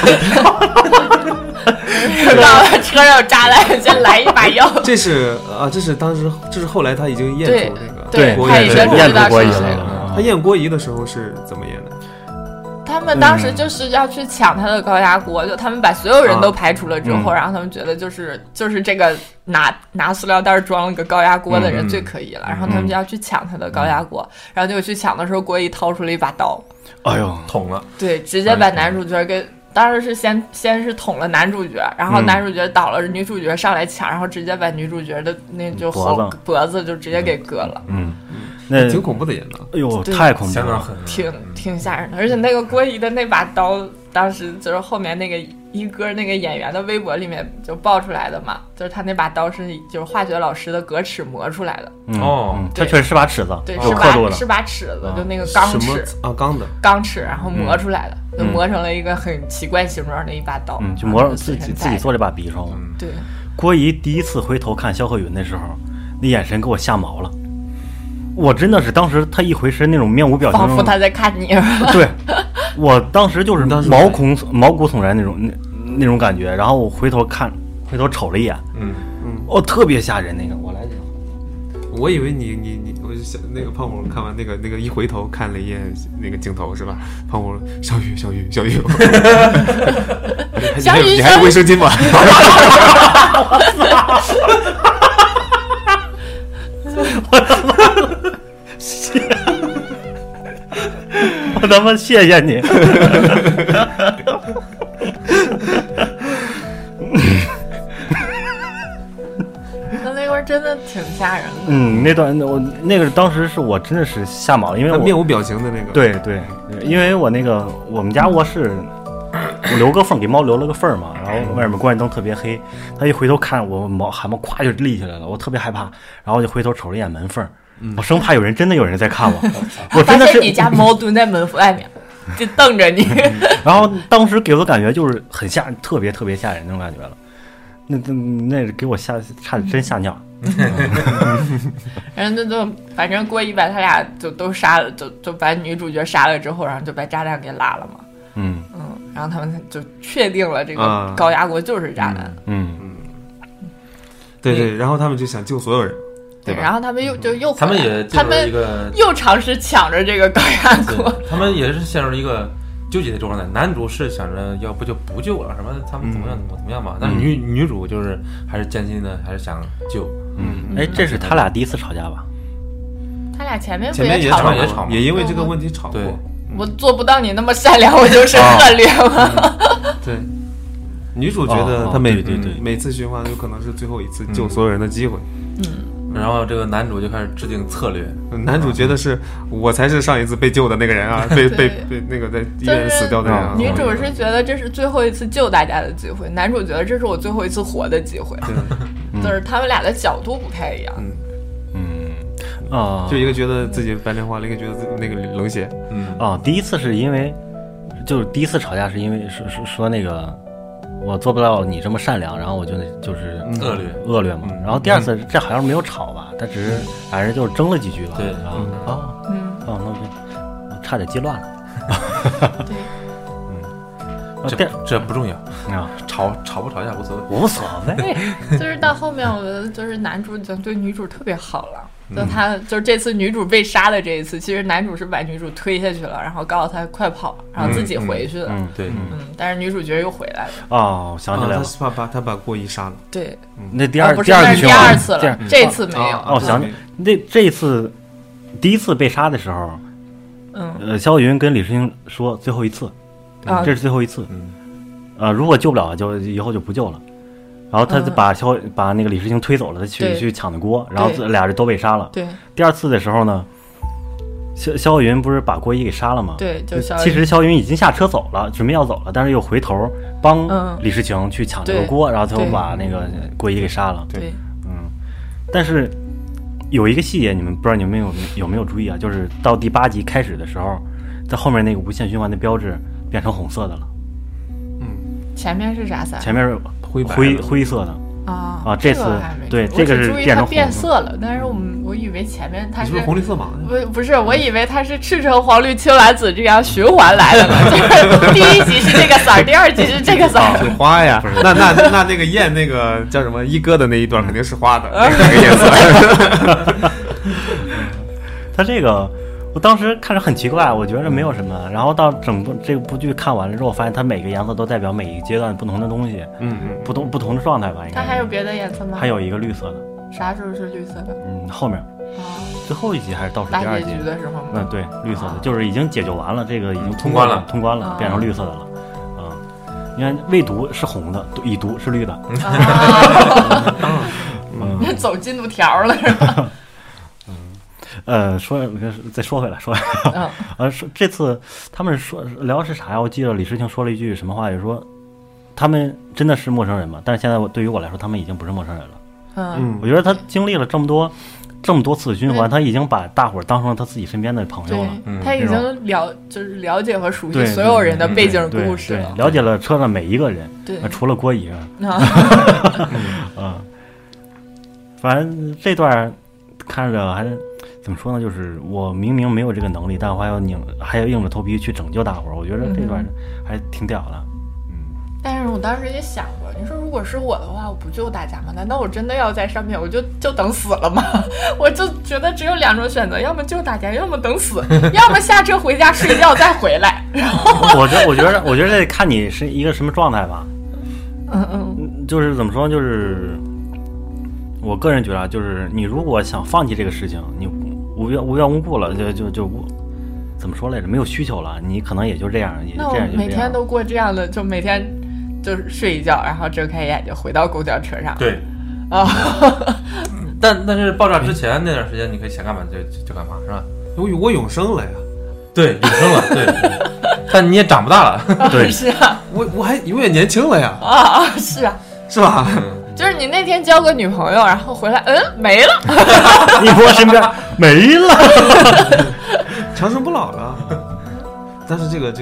到了车上有炸弹，先来一把药。 这是当时，这是后来他已经验出那个对， 他已经知道郭姨了。他验郭姨的时候是怎么验的？ 他们当时就是要去抢他的高压锅，就他们把所有人都排除了之后，然后他们觉得就是这个拿塑料袋装了个高压锅的人最可以了，然后他们就要去抢他的高压锅，然后就去抢的时候，郭姨掏出了一把刀， 哎呦， 捅了， 对，直接把男主角给。当时是先是捅了男主角，然后男主角倒了，女主角上来抢，然后直接把女主角的那就脖子就直接给割了。 那挺恐怖的演的。 哎呦，太恐怖了， 挺吓人的。而且那个郭姨的那把刀，当时就是后面那个一哥那个演员的微博里面就爆出来的嘛，就是他那把刀是就是化学老师的格尺磨出来的。 它确实是把尺子， 对，是把尺子，就那个钢尺钢尺，然后磨出来的。就磨成了一个很奇怪形状的一把刀， 就磨成自己做这把匕首。 对， 郭姨第一次回头看萧鹤云的时候，那眼神给我吓毛了。我真的是当时他一回身那种面无表情， 仿佛他在看你。 对，我当时就是毛骨悚然那种感觉。然后我回头瞅了一眼，特别吓人那个。我来讲， 我以为你。我就想那个胖虎看完那个一回头看了一眼那个镜头是吧？胖虎小雨，你还有卫生巾吗？ 我他妈谢谢你。 那会儿真的挺吓人的。 那段我那个当时是我真的是吓毛了，因为我面无表情的那个。 对，因为我那个我们家卧室我留个缝，给猫留了个缝嘛，然后外面关系灯特别黑，它一回头看我汗毛咵就立起来了，我特别害怕，然后我就回头瞅了一眼门缝，我生怕真的有人在看我，我真的是发现你家猫蹲在门外面。就瞪着你， 然后当时给我的感觉就是很吓人，特别吓人那种感觉了。那给我差点真吓尿。 然后反正过一把他俩就都杀了，就把女主角杀了之后，然后就把炸弹给拉了嘛。然后他们就确定了这个高压锅就是炸弹。 对，然后他们就想救所有人。 对，然后他们又他们也他们又尝试抢着这个高压锅， 他们也是陷入了一个纠结的状态。男主是想着要不就不救了，什么他们怎么样吧，但是女主就是还是坚信的，还是想救。 这是他俩第一次吵架吧？ 他俩前面也吵过，也因为这个问题吵过。 我做不到你那么善良，我就是恶劣吗？ 对，女主觉得她每次循环有可能是最后一次救所有人的机会。 然后这个男主就开始制定策略。 男主觉得是我才是上一次被救的那个人啊，被那个在医院死掉的人啊。 女主是觉得这是最后一次救大家的机会，男主觉得这是我最后一次活的机会。就是他们俩的角度不太一样。 就一个觉得自己白莲花，另一个觉得自己那个冷血。 第一次是因为，就是第一次吵架是因为说那个。我做不到你这么善良，然后我就是恶劣嘛。然后第二次这好像没有吵吧，他只是俩人就是争了几句了。 对， 然后那我差点激乱了。 这不重要啊， 吵不吵架无所谓， 无所谓。 就是到后面，我觉得就是男主就对女主特别好了。就他就是这次女主被杀的这一次，其实男主是把女主推下去了，然后告诉她快跑，然后自己回去了。但是女主角又回来了。 哦，想起来了， 他把郭姨杀了。 对， 那第二次了，这次没有。 哦，想起这一次第一次被杀的时候，肖云跟李世清说最后一次，这是最后一次。如果救不了，就以后就不救了。然后他就把那个李世清推走了，他去抢的锅，然后俩人都被杀了。 对， 第二次的时候呢，肖云不是把郭姨给杀了吗？ 对， 其实肖云已经下车走了，准备要走了，但是又回头帮李世清去抢这个锅，然后他又把那个郭姨给杀了。 对， 但是有一个细节，你们不知道你们有没有注意啊？就是到第8集开始的时候，在后面那个无限循环的标志变成红色的了。 前面是啥色？ 前面是灰色的这次对这个是变色了，但是我以为前面它是红绿色盲， 不是，我以为它是赤橙黄绿青蓝紫这样循环来的呢，就是第一集是这个色儿，第二集是这个色儿， 是花呀。那个燕那个叫什么一哥的那一段肯定是花的那个颜色。 他这个。我当时看着很奇怪，我觉得没有什么。然后到整部这部剧看完了之后，我发现它每个颜色都代表每一个阶段不同的东西，不同的状态吧。应该它还有别的颜色吗？ 还有一个绿色的。 啥时候是绿色的？ 后面。最后一集还是倒数第2集的时候。 对，绿色的，就是已经解救完了，这个已经通关了，变成绿色的了。你看未读是红的，已读是绿的。 走进度条了是吧？ 再说回来，说这次他们聊的是啥呀？我记得李世清说了一句什么话，也说他们真的是陌生人嘛，但是现在对于我来说，他们已经不是陌生人了。我觉得他经历了这么多次循环，他已经把大伙儿当成了他自己身边的朋友了。 他已经了解和熟悉所有人的背景故事了， 了解了车上每一个人，除了郭姨。反正这段看着还是。怎么说呢？就是我明明没有这个能力，但我还要硬着头皮去拯救大伙儿。我觉得这段还挺屌的。 但是我当时也想过，你说如果是我的话，我不救大家吗？难道我真的要在上面我就等死了吗？我就觉得只有2种选择，要么救大家，要么等死，要么下车回家睡觉再回来。然后我觉得这看你是一个什么状态吧。就是怎么说，就是我个人觉得，就是你如果想放弃这个事情，你无缘无故了，就怎么说来着？没有需求了，你可能也就这样，也就这样。 那我每天都过这样的，就每天就是睡一觉，然后睁开眼就回到公交车上。 对， 啊， 但是爆炸之前那段时间，你可以想干嘛就干嘛，是吧？ 我永生了呀。 对，永生了，对。但你也长不大了， 对， 是啊， 我还永远年轻了呀。 是啊， 是吧？ 就是你那天交个女朋友，然后回来，没了。 你说身边没了， 长生不老了。但是这个，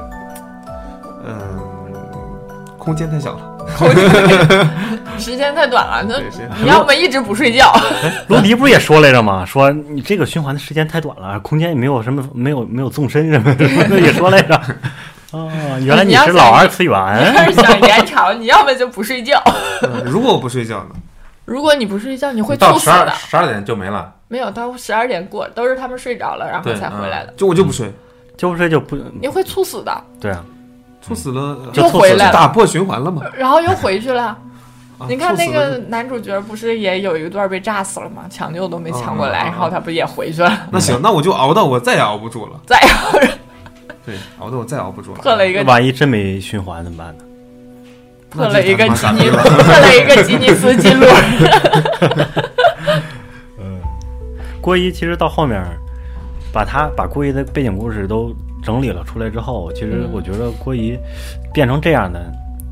空间太小了， 时间太短了。你要么一直不睡觉。 罗迪不是也说来着吗？说你这个循环的时间太短了，空间也没有什么，没有纵深什么的，也说来着。哦，原来你是老二次元。 要是想延长，你要么就不睡觉。 如果我不睡觉呢？ 如果你不睡觉，你会猝死的。 到12点就没了。 没有，到12点过，都是他们睡着了，然后才回来的。 我就不睡， 就不睡就不。 你会猝死的。 对啊， 猝死了又回来了， 打破循环了嘛。 然后又回去了。你看那个男主角不是也有一段被炸死了吗？抢救都没抢过来，然后他不也回去了？ 那行，那我就熬到我再也熬不住了。 再熬。 对，熬到我再熬不住了。 破了一个， 万一真没循环怎么办呢？ 破了一个吉尼斯纪录。 郭一其实到后面，把郭一的背景故事都整理了出来之后，其实我觉得郭一变成这样的，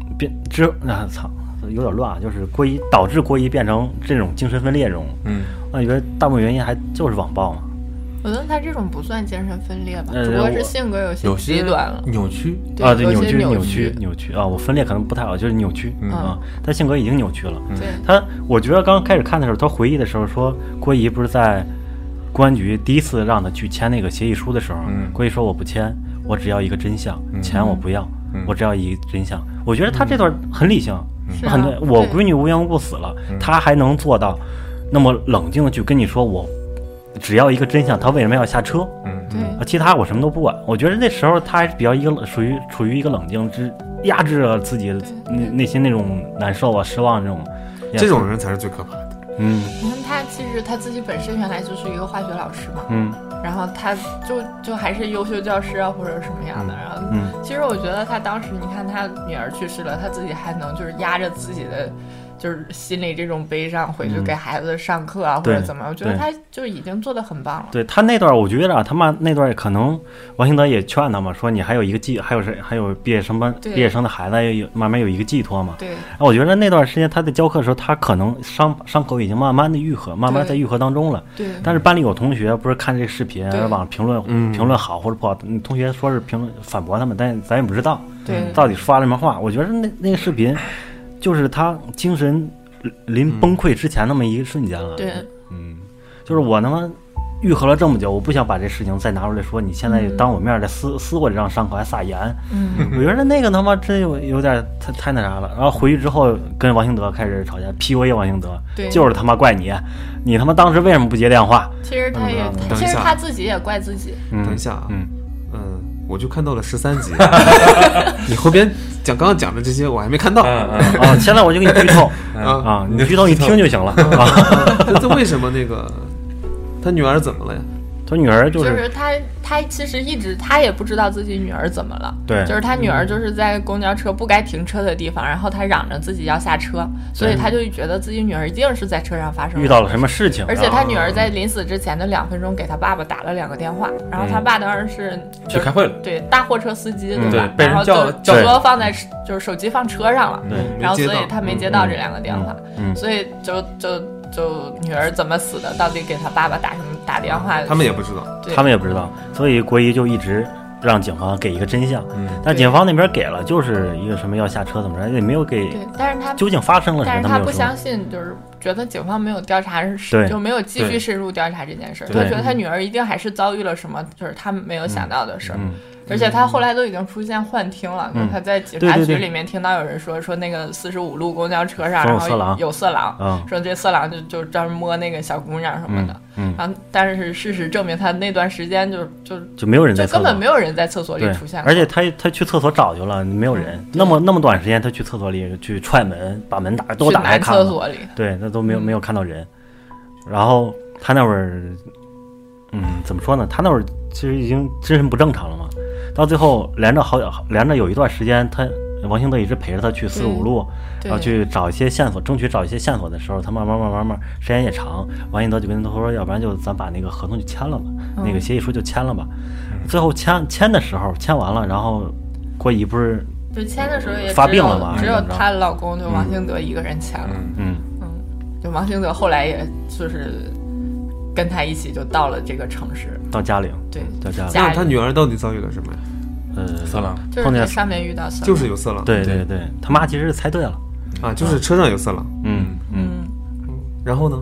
有点乱啊，就是导致郭一变成这种精神分裂这种，我觉得大部分原因还就是网暴嘛。 我觉得他这种不算精神分裂吧，只不过是性格有些极端了， 扭曲啊，对，扭曲啊，我分裂可能不太好，就是扭曲啊，他性格已经扭曲了。我觉得刚开始看的时候，他回忆的时候说，郭一不是在公安局第一次让他去签那个协议书的时候，郭一说我不签，我只要一个真相，钱我不要，我只要一个真相。我觉得他这段很理性，我闺女无缘无故死了，他还能做到那么冷静的去跟你说我只要一个真相，他为什么要下车？ 对， 其他我什么都不管。我觉得那时候他还是比较处于一个冷静压制了自己内心那种难受啊、失望这种人才是最可怕的。 你看他其实他自己本身原来就是一个化学老师嘛，然后他就还是优秀教师啊或者什么样的，然后其实我觉得他当时你看他女儿去世了，他自己还能就是压着自己的就是心里这种悲伤回去给孩子上课啊，或者怎么，我觉得他就已经做得很棒了。 对，他那段我觉得他妈那段可能王兴德也劝他嘛，说你还有一个还有毕业生的孩子慢慢有一个寄托嘛。 对， 我觉得那段时间他在教课的时候，他可能伤口已经慢慢的愈合，慢慢在愈合当中了。 对。 但是班里有同学不是看这个视频网评论好或者不好，同学说是反驳他们，但咱也不知道到底说了什么话。我觉得那个视频就是他精神临崩溃之前那么一个瞬间了。 对， 就是我他妈愈合了这么久，我不想把这事情再拿出来说，你现在当我面再撕过这张伤口还撒盐，我觉得那个他妈真有点太那啥了。然后回去之后跟王兴德开始吵架 ，PUA 王兴德，就是他妈怪你他妈当时为什么不接电话？ 其实其实他自己也怪自己。 等一下啊，我就看到了13集，你后边刚刚讲的这些我还没看到现在我就给你剧透你剧透你听就行了这为什么那个他女儿怎么了呀？ 他女儿就是他其实一直他也不知道自己女儿怎么了， 对， 就是他女儿就是在公交车不该停车的地方，然后他嚷着自己要下车，所以他就觉得自己女儿一定是在车上发生遇到了什么事情， 而且他女儿在临死之前的2分钟给他爸爸打了2个电话，然后他爸当时是去开会了， 对，大货车司机对吧？然后就车放在就是手机放车上了，然后所以他没接到这2个电话，所以就女儿怎么死的，到底给他爸爸打电话， 他们也不知道， 他们也不知道，所以国一就一直让警方给一个真相，但警方那边给了，就是一个什么要下车怎么着，也没有给， 但是他究竟发生了什么， 但是他不相信，就是觉得警方没有调查，就没有继续深入调查这件事，他觉得他女儿一定还是遭遇了什么，就是他没有想到的事。而且他后来都已经出现幻听了，就是他在警察局里面听到有人说那个45路公交车上，然后有色狼，说这色狼就专门摸那个小姑娘什么的，然后但是事实证明他那段时间就没有人在厕所， 根本没有人在厕所里出现， 而且他去厕所找去了，没有人，那么短时间他去厕所里去踹门，把门都打开看， 厕所里， 对，那都没有看到人，然后他那会儿。 怎么说呢？他那会儿其实已经精神不正常了嘛。到最后连着有一段时间，王兴德一直陪着他去45路，然后去找一些线索，争取找一些线索的时候，他慢慢，时间也长。王兴德就跟他说，要不然就咱把那个合同就签了吧，那个协议书就签了吧。最后签的时候签完了，然后郭姨不是就签的时候也发病了嘛， 只有她老公就王兴德一个人签了。就王兴德后来也就是跟他一起就到了这个城市， 到嘉陵。 对， 到嘉陵。 那他女儿到底遭遇了什么呀？ 色狼， 就是在上面遇到色狼， 就是有色狼。 对，他妈其实猜对了啊，就是车上有色狼。然后呢？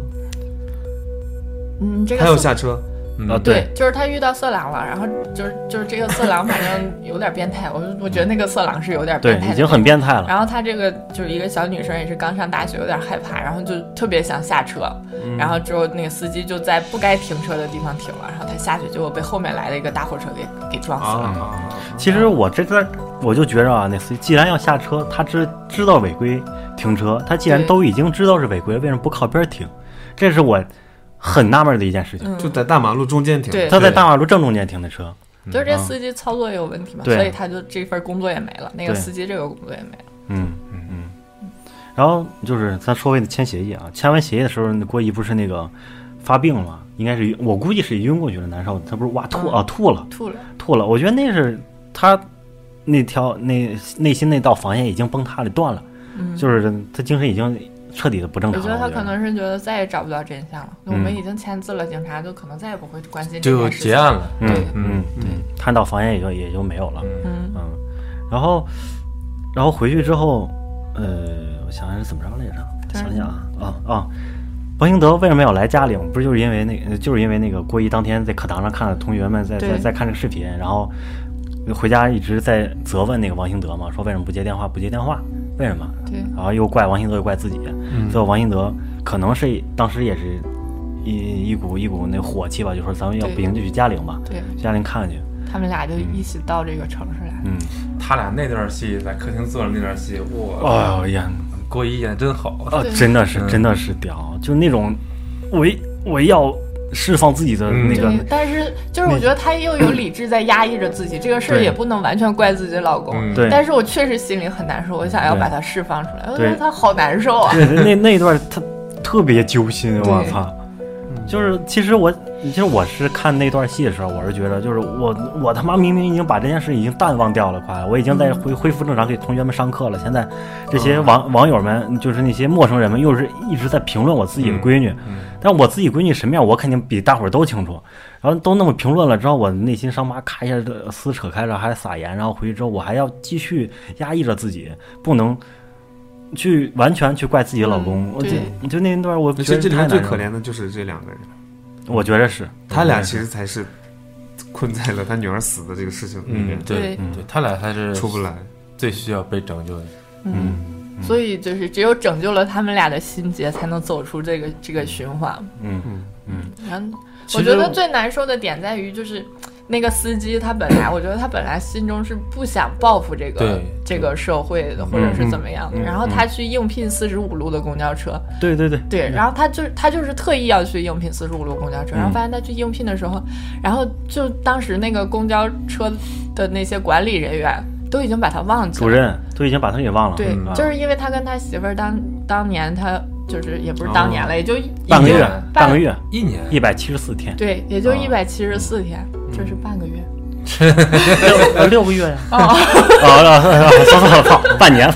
这个还有下车。 对，就是他遇到色狼了，然后就是这个色狼反正有点变态，我觉得那个色狼是有点变态的， 对，已经很变态了。 然后他这个就是一个小女生，也是刚上大学，有点害怕，然后就特别想下车，然后之后那个司机就在不该停车的地方停了，然后他下去结果被后面来的一个大货车给撞死了。 其实我就觉着啊，那司机既然要下车，他知道违规停车，他既然都已经知道是违规了，为什么不靠边停？这是我很纳闷的一件事情。 就在大马路中间停， 他在大马路正中间停的车， 就是这司机操作也有问题嘛，所以他就这份工作也没了，那个司机这个工作也没了。 然后就是咱说回签协议啊，签完协议的时候，郭姨不是那个发病了吗？应该是我估计是晕过去了，难受，他不是吐了。我觉得那是他内心那道防线已经崩塌了，断了，就是他精神已经彻底的不正常了。 我觉得他可能是觉得再也找不到真相了，我们已经签字了，警察就可能再也不会关心这件事情， 就结案了。 对， 他那道防线也就没有了。然后回去之后，我想想是怎么着来着？想想啊。王兴德为什么要来嘉陵？不是就是因为那个郭姨当天在课堂上看到同学们在看这个视频，然后回家一直在责问那个王兴德嘛，说为什么不接电话？为什么？ 对， 然后又怪王兴德又怪自己，最后王兴德可能是当时也是一股那火气吧，就说咱们要不行就去嘉陵吧， 对， 嘉陵看看去。 他们俩就一起到这个城市来。 他俩那段戏在客厅坐着那段戏， 哇，演郭姨演真好真的是屌，就那种我要释放自己的那个， 但是就是我觉得她又有理智在压抑着自己，这个事儿也不能完全怪自己的老公。 对， 但是我确实心里很难受，我想要把它释放出来，我觉得她好难受啊。 对，那一段她特别揪心，我操！就是其实我是看那段戏的时候，我是觉得就是我他妈明明已经把这件事已经淡忘掉了，快，我已经在恢复正常给同学们上课了。现在这些网友们，就是那些陌生人们，又是一直在评论我自己的闺女，但我自己闺女什么样，我肯定比大伙儿都清楚。然后都那么评论了之后，我内心伤疤咔一下撕扯开了，还撒盐，然后回去之后我还要继续压抑着自己，不能去完全去怪自己的老公。就那段我觉得这里面最可怜的就是这两个人， 我觉得是他俩其实才是困在了他女儿死的这个事情里面。 对，他俩才是出不来，最需要被拯救的。 所以就是只有拯救了他们俩的心结，才能走出这个循环。然后我觉得最难受的点在于就是那个司机我觉得他本来心中是不想报复这个社会的，或者是怎么样的，然后他去应聘45路的公交车。对，然后他就是特意要去应聘45路公交车，然后发现他去应聘的时候，然后就当时那个公交车的那些管理人员都已经把他忘记了， 主任都已经把他给忘了。 对，就是因为他跟他媳妇儿当年他就是也不是当年了，也就半个月 ，1年 174天。 对，也就174天，这是半个月。 6个月呀！操，半年，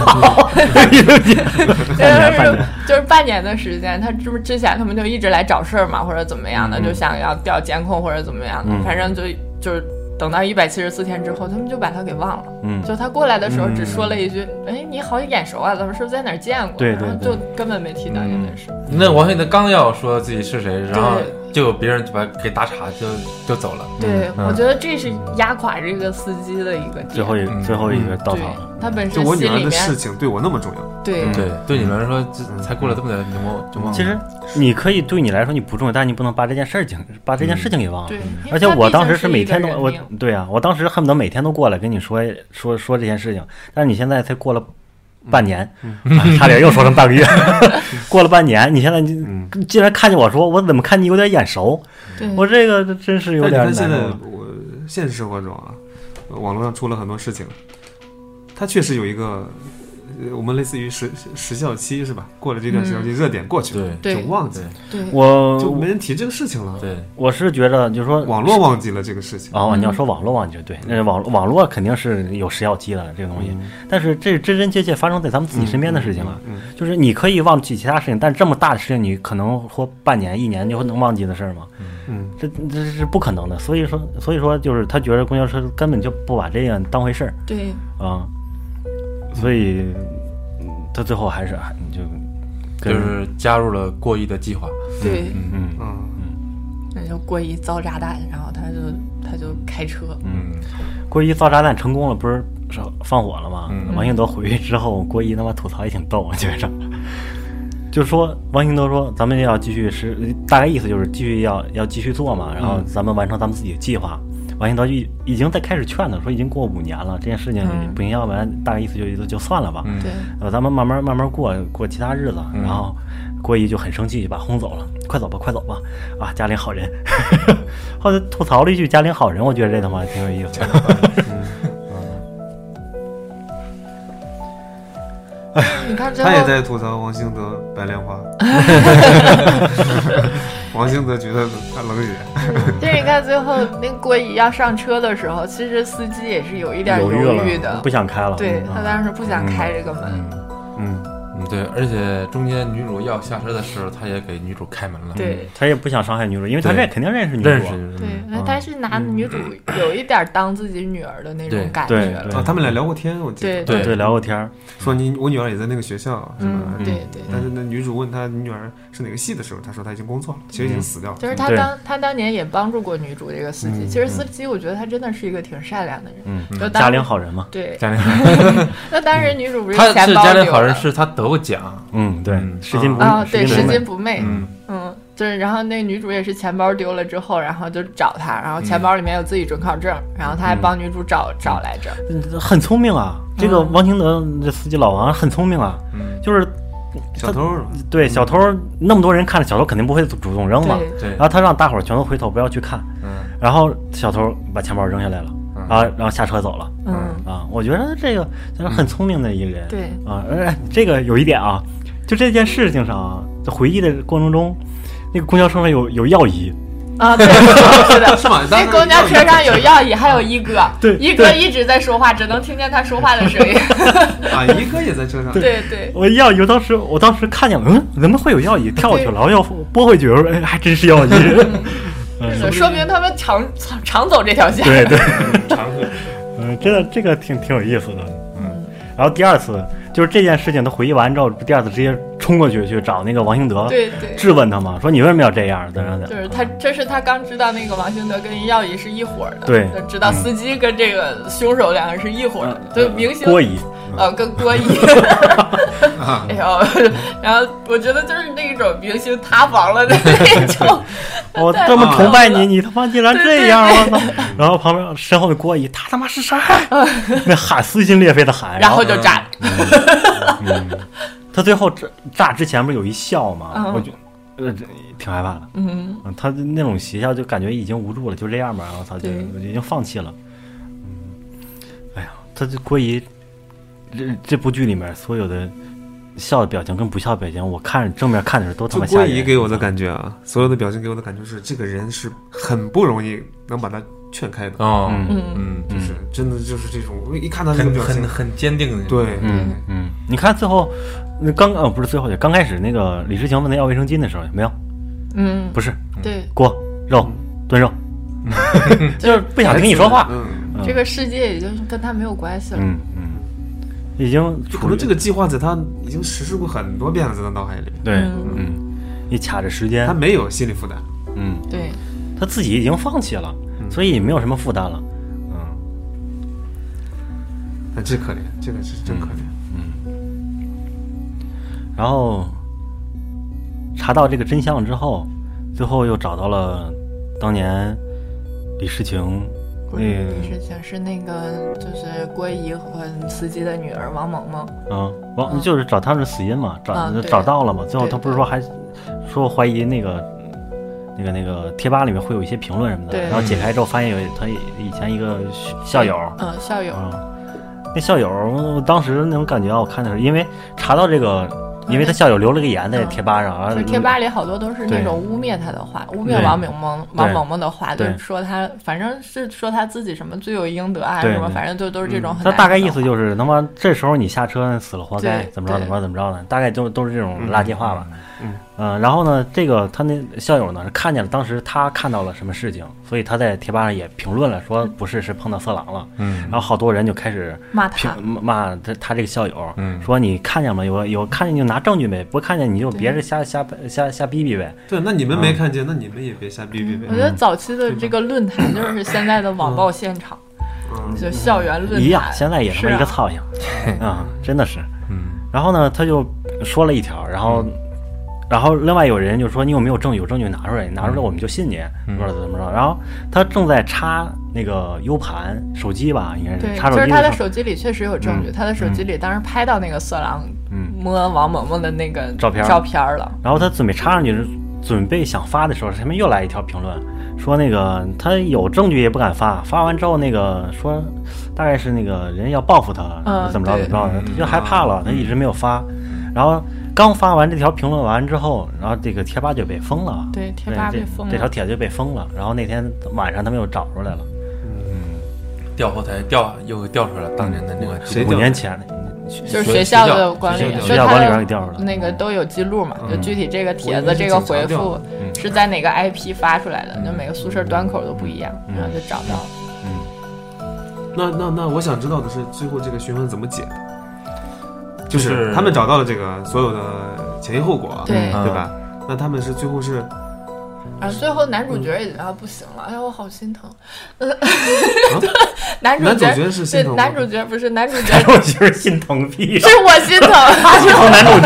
就是半年的时间。他之前他们就一直来找事儿嘛，或者怎么样的，就想要调监控或者怎么样的，反正就是等到174天之后，他们就把他给忘了。就他过来的时候只说了一句：“哎，你好眼熟啊，咱们是不是在哪儿见过？” 对， 然后就根本没提到这件事。 那王兴德刚要说自己是谁，然后就有别人就把给打岔，就走了。 对，我觉得这是压垮这个司机的一个最后一个稻草。 他本身就我女儿的事情对我那么重要。 对， 对你们来说才过了这么点就忘了。 其实你可以对你来说你不重要，但是你不能把这件事情给忘了。 对， 而且我当时是每天都我当时恨不得每天都过来跟你说这件事情，但是你现在才过了半年，差点又说成半个月。过了半年，你现在竟然看见我说，我怎么看你有点眼熟？我这个真是有点难受。 现在我现实生活中啊，网络上出了很多事情，它确实有一个。我们类似于时效期是吧？过了这段时效期，热点过去了，就忘记了， 我就没人提这个事情了。 对， 我是觉得就是说， 网络忘记了这个事情。 你要说网络忘记了，对，那网络肯定是有时效期的这个东西，但是这真真切切发生在咱们自己身边的事情了。就是你可以忘记其他事情，但这么大的事情，你可能说半年、1年就能忘记的事儿吗？这是不可能的。所以说，就是他觉得公交车根本就不把这样当回事儿。 对， 所以他最后还是就是加入了郭一的计划。 对，那就郭一造炸弹，然后他就开车。 郭一造炸弹成功了，不是放火了吗？王兴德回去之后，郭一他妈吐槽也挺逗，我觉着。就说王兴德说，咱们要继续大概意思就是要继续做嘛，然后咱们完成咱们自己的计划。王兴德已经在开始劝他说，已经过5年了，这件事情不行，要不然大概意思就算了吧。 对， 咱们慢慢过其他日子。然后郭一就很生气，就把轰走了，快走吧，啊，嘉陵好人。后来吐槽了一句嘉陵好人，我觉得这他妈挺有意思的。 你看他也在吐槽王兴德白莲花。王兴德觉得他冷血。 就是你看最后那郭一要上车的时候，其实司机也是有一点犹豫的， 不想开了。 对，他当时不想开这个门。 对，而且中间女主要下车的时候，他也给女主开门了。 对， 他也不想伤害女主，因为他肯定认识女主。 对，他是拿女主有一点当自己女儿的那种感觉了。 他们俩聊过天，我记得。 对，聊过天， 说我女儿也在那个学校，是吧？ 对。 但是那女主问他你女儿是哪个系的时候，他说他已经工作了，其实已经死掉了。 就是他当年也帮助过女主这个司机。其实司机我觉得他真的是一个挺善良的人。 嘉陵好人嘛。 对， 嘉陵好人。 那当时女主不是他钱包嘉陵好人，是他得过奖。 对，拾金不昧。就是然后那女主也是钱包丢了之后，然后就找他，然后钱包里面有自己准考证，然后他还帮女主找来着。 很聪明啊，这个王兴德这司机老王很聪明啊，就是小偷。 对，小偷那么多人看着，小偷肯定不会主动扔嘛。 对。 然后他让大伙儿全都回头不要去看。然后小偷把钱包扔下来了。然后下车走了。我觉得这个很聪明的一个人。 对。 这个有一点啊，就这件事情上啊，在回忆的过程中，那个公交车上有药医。 对，是的， 是吗？ 那公交车上有药医，还有一哥。 对， 一哥一直在说话，只能听见他说话的声音。 一哥也在车上。 对。 我当时看见，怎么会有药医？跳过去了，然后要拨回去，还真是药医。 说明他们常走这条线。 对，常走。这个挺有意思的。然后第二次就是这件事情，他回忆完之后，第二次直接冲过去找那个王兴德， 对， 质问他嘛，说你为什么要这样？ 就是这是他刚知道那个王兴德跟药医是一伙的， 对， 知道司机跟这个凶手两个人是一伙的，对，明星郭一， 跟郭一，哎呦，然后我觉得就是那种明星塌房了的那种， 我这么崇拜你，你他妈竟然这样，我操！然后旁边身后的郭一，他他妈是谁？那喊撕心裂肺的喊， 然后就炸。 他最后炸之前不是有一笑吗？我就挺害怕的。他那种邪笑就感觉已经无助了，就这样吧，然后他就已经放弃了。哎呀，他这郭一这部剧里面所有的笑的表情跟不笑的表情，我看正面看的时候都他妈吓人。 郭一给我的感觉啊，所有的表情给我的感觉是，这个人是很不容易能把他劝开的。就是真的就是这种，一看他这个表情很坚定的。 对， 你看最后不是最后，刚开始那个李诗情问他要卫生巾的时候，有没有？不是， 对， 锅肉炖肉，就是不想听你说话。 这个世界已经跟他没有关系了。 已经可能这个计划在他已经实施过很多遍了，在他脑海里。 对，你卡着时间， 他没有心理负担。 对， 他自己已经放弃了，所以没有什么负担了。 这可怜，这个是真可怜。 然后查到这个真相之后，最后又找到了当年李诗情李世情是那个就是郭姨和司机的女儿王萌萌。 就是找他们的死因嘛，找到了嘛。最后他不是说还说怀疑那个贴吧里面会有一些评论什么的，然后解开之后发现有他以前一个校友。 校友。 那校友当时那种感觉，我看的是因为查到这个。因为他校友留了个言在贴吧上， 就贴吧里好多都是那种污蔑他的话，污蔑王萌萌的话，就是说他，反正是说他自己什么罪有应得啊，什么，反正都是这种很。 他大概意思就是他妈这时候你下车死了活该，怎么着的，大概都是这种垃圾话吧。然后呢，这个他那校友呢是看见了，当时他看到了什么事情，所以他在贴吧上也评论了，说不是碰到色狼了。然后好多人就开始骂他这个校友，说你看见了有看见就拿证据呗，不看见你就别是瞎逼逼呗。 对，那你们没看见，那你们也别瞎逼逼呗。 我觉得早期的这个论坛就是现在的网暴现场，就校园论坛一样，现在也是一个操性，真的是。然后呢，他就说了一条，然后另外有人就说你有没有证据？有证据拿出来，拿出来我们就信你，不知道怎么着。然后他正在插那个 U 盘手机吧，应该是插手机。 就是他的手机里确实有证据，他的手机里当时拍到那个色狼摸王萌萌的那个照片了。 然后他准备插上去，准备想发的时候，前面又来一条评论，说那个他有证据也不敢发，发完之后那个说大概是那个人要报复他，怎么着，他就害怕了，他一直没有发，然后。刚发完这条评论完之后，然后这个贴吧就被封了。 对，贴吧被封了， 这条帖子就被封了。然后那天晚上他们又找出来了， 调后台又调出来了当年的那个 5年前就是学校的管理员， 学校管理员给调出来了， 那个都有记录嘛，就具体这个帖子这个回复是在哪个 IP 发出来的，就每个宿舍端口都不一样，然后就找到了。那我想知道的是，最后这个循环怎么解的？就是他们找到了这个所有的前因后果，对吧？那他们是最后是， 最后男主角也不行了，哎呀，我好心疼。男主角是心疼， 男主角不是男主角， 男主角心疼屁， 是我心疼， 他心疼男主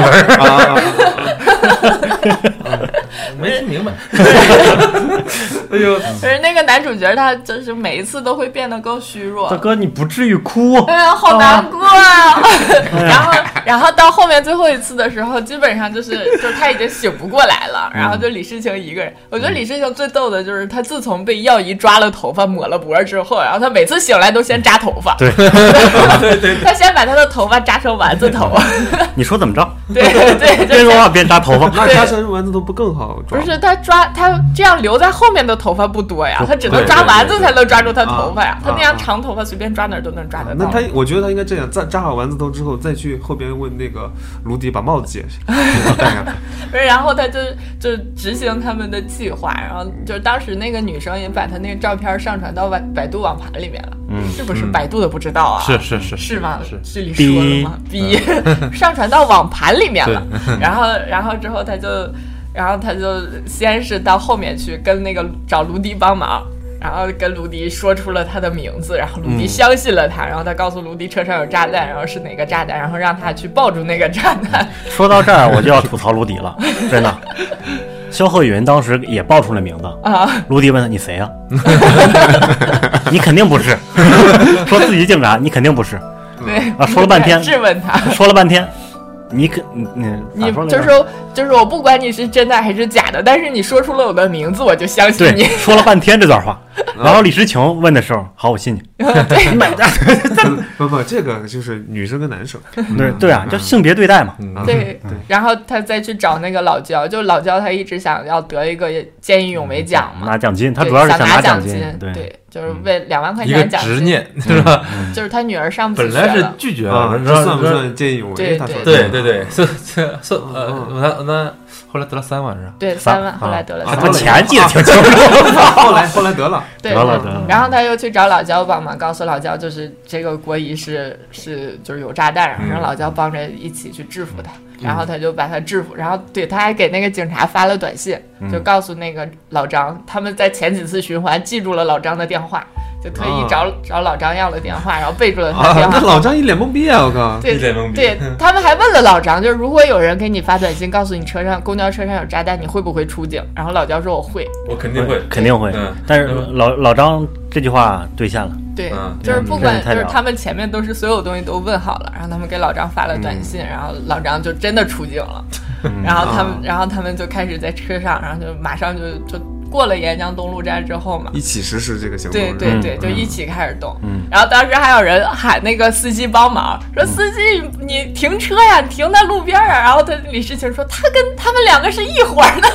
角。没听明白。 哎呦， 可是那个男主角他就是每一次都会变得更虚弱。 大哥，你不至于哭。 哎呀，好难过啊！然后到后面最后一次的时候，基本上就是他已经醒不过来了，然后就李世情一个人。我觉得李世情最逗的就是他自从被耀仪抓了头发抹了脖之后，然后他每次醒来都先扎头发。 对， 他先把他的头发扎成丸子头。 你说怎么着？ 对， 边说话边扎头发， 那扎成丸子头不更好抓？ 不是他这样留在后面的头发不多呀，他只能抓丸子才能抓住他头发呀。他那样长头发随便抓哪儿都能抓得到。 那我觉得他应该这样，扎好丸子头之后，再去后边问那个卢迪把帽子解下来。 不是，然后他就执行他们的计划，然后就当时那个女生也把他那个照片上传到百度网盘里面了。是不是百度的不知道啊？ 是吗？这里说了吗？上传到网盘里面了。然后之后他就先是到后面去跟那个找卢迪帮忙，然后跟卢迪说出了他的名字，然后卢迪相信了他，然后他告诉卢迪车上有炸弹，然后是哪个炸弹，然后让他去抱住那个炸弹。 说到这儿我就要吐槽卢迪了，真的。肖鹤云当时也报出了名字啊，卢迪问他你谁啊？你肯定不是，说自己警察，你肯定不是。 对啊，说了半天质问他， 说了半天。你就是我不管你是真的还是假的，但是你说出了我的名字，我就相信你。 说了半天这段话，然后李诗情问的时候，好，我信你。 不，这个就是女生跟男生， 对啊，就性别对待嘛。 对，然后他再去找那个老焦，就老焦他一直想要得一个见义勇为奖嘛， 拿奖金，他主要是想拿奖金， 对。就是为2万块钱奖金， 一个执念是吧？ 就是他女儿上不起学了，本来是拒绝了， 这算不算见义勇为？ 对， 那后来得了3万是吧？ 对，3万，后来得了3万。 他钱记得挺清楚， 后来得了， 得了。然后他又去找老焦帮忙，告诉老焦就是这个国仪是就是有炸弹，然后让老焦帮着一起去制服他。然后他就把他制服，然后对他还给那个警察发了短信，就告诉那个老张，他们在前几次循环记住了老张的电话， 就特意找老张要了电话，然后备注了他电话。 那老张一脸懵逼啊！我靠， 对， 一脸懵逼。 对，他们还问了老张，就是如果有人给你发短信告诉你公交车上有炸弹，你会不会出警？然后老张说我会， 我肯定会， 肯定会。但是老张这句话兑现了。 对，就是不管就是他们前面都是所有东西都问好了，然后他们给老张发了短信，然后老张就真的出警了，然后他们就开始在车上，然后就马上就过了沿江东路站之后嘛， 一起实施这个行动。 对，就一起开始动。然后当时还有人喊那个司机帮忙，说司机你停车呀，你停在路边啊。然后李世情说他跟他们两个是一伙的。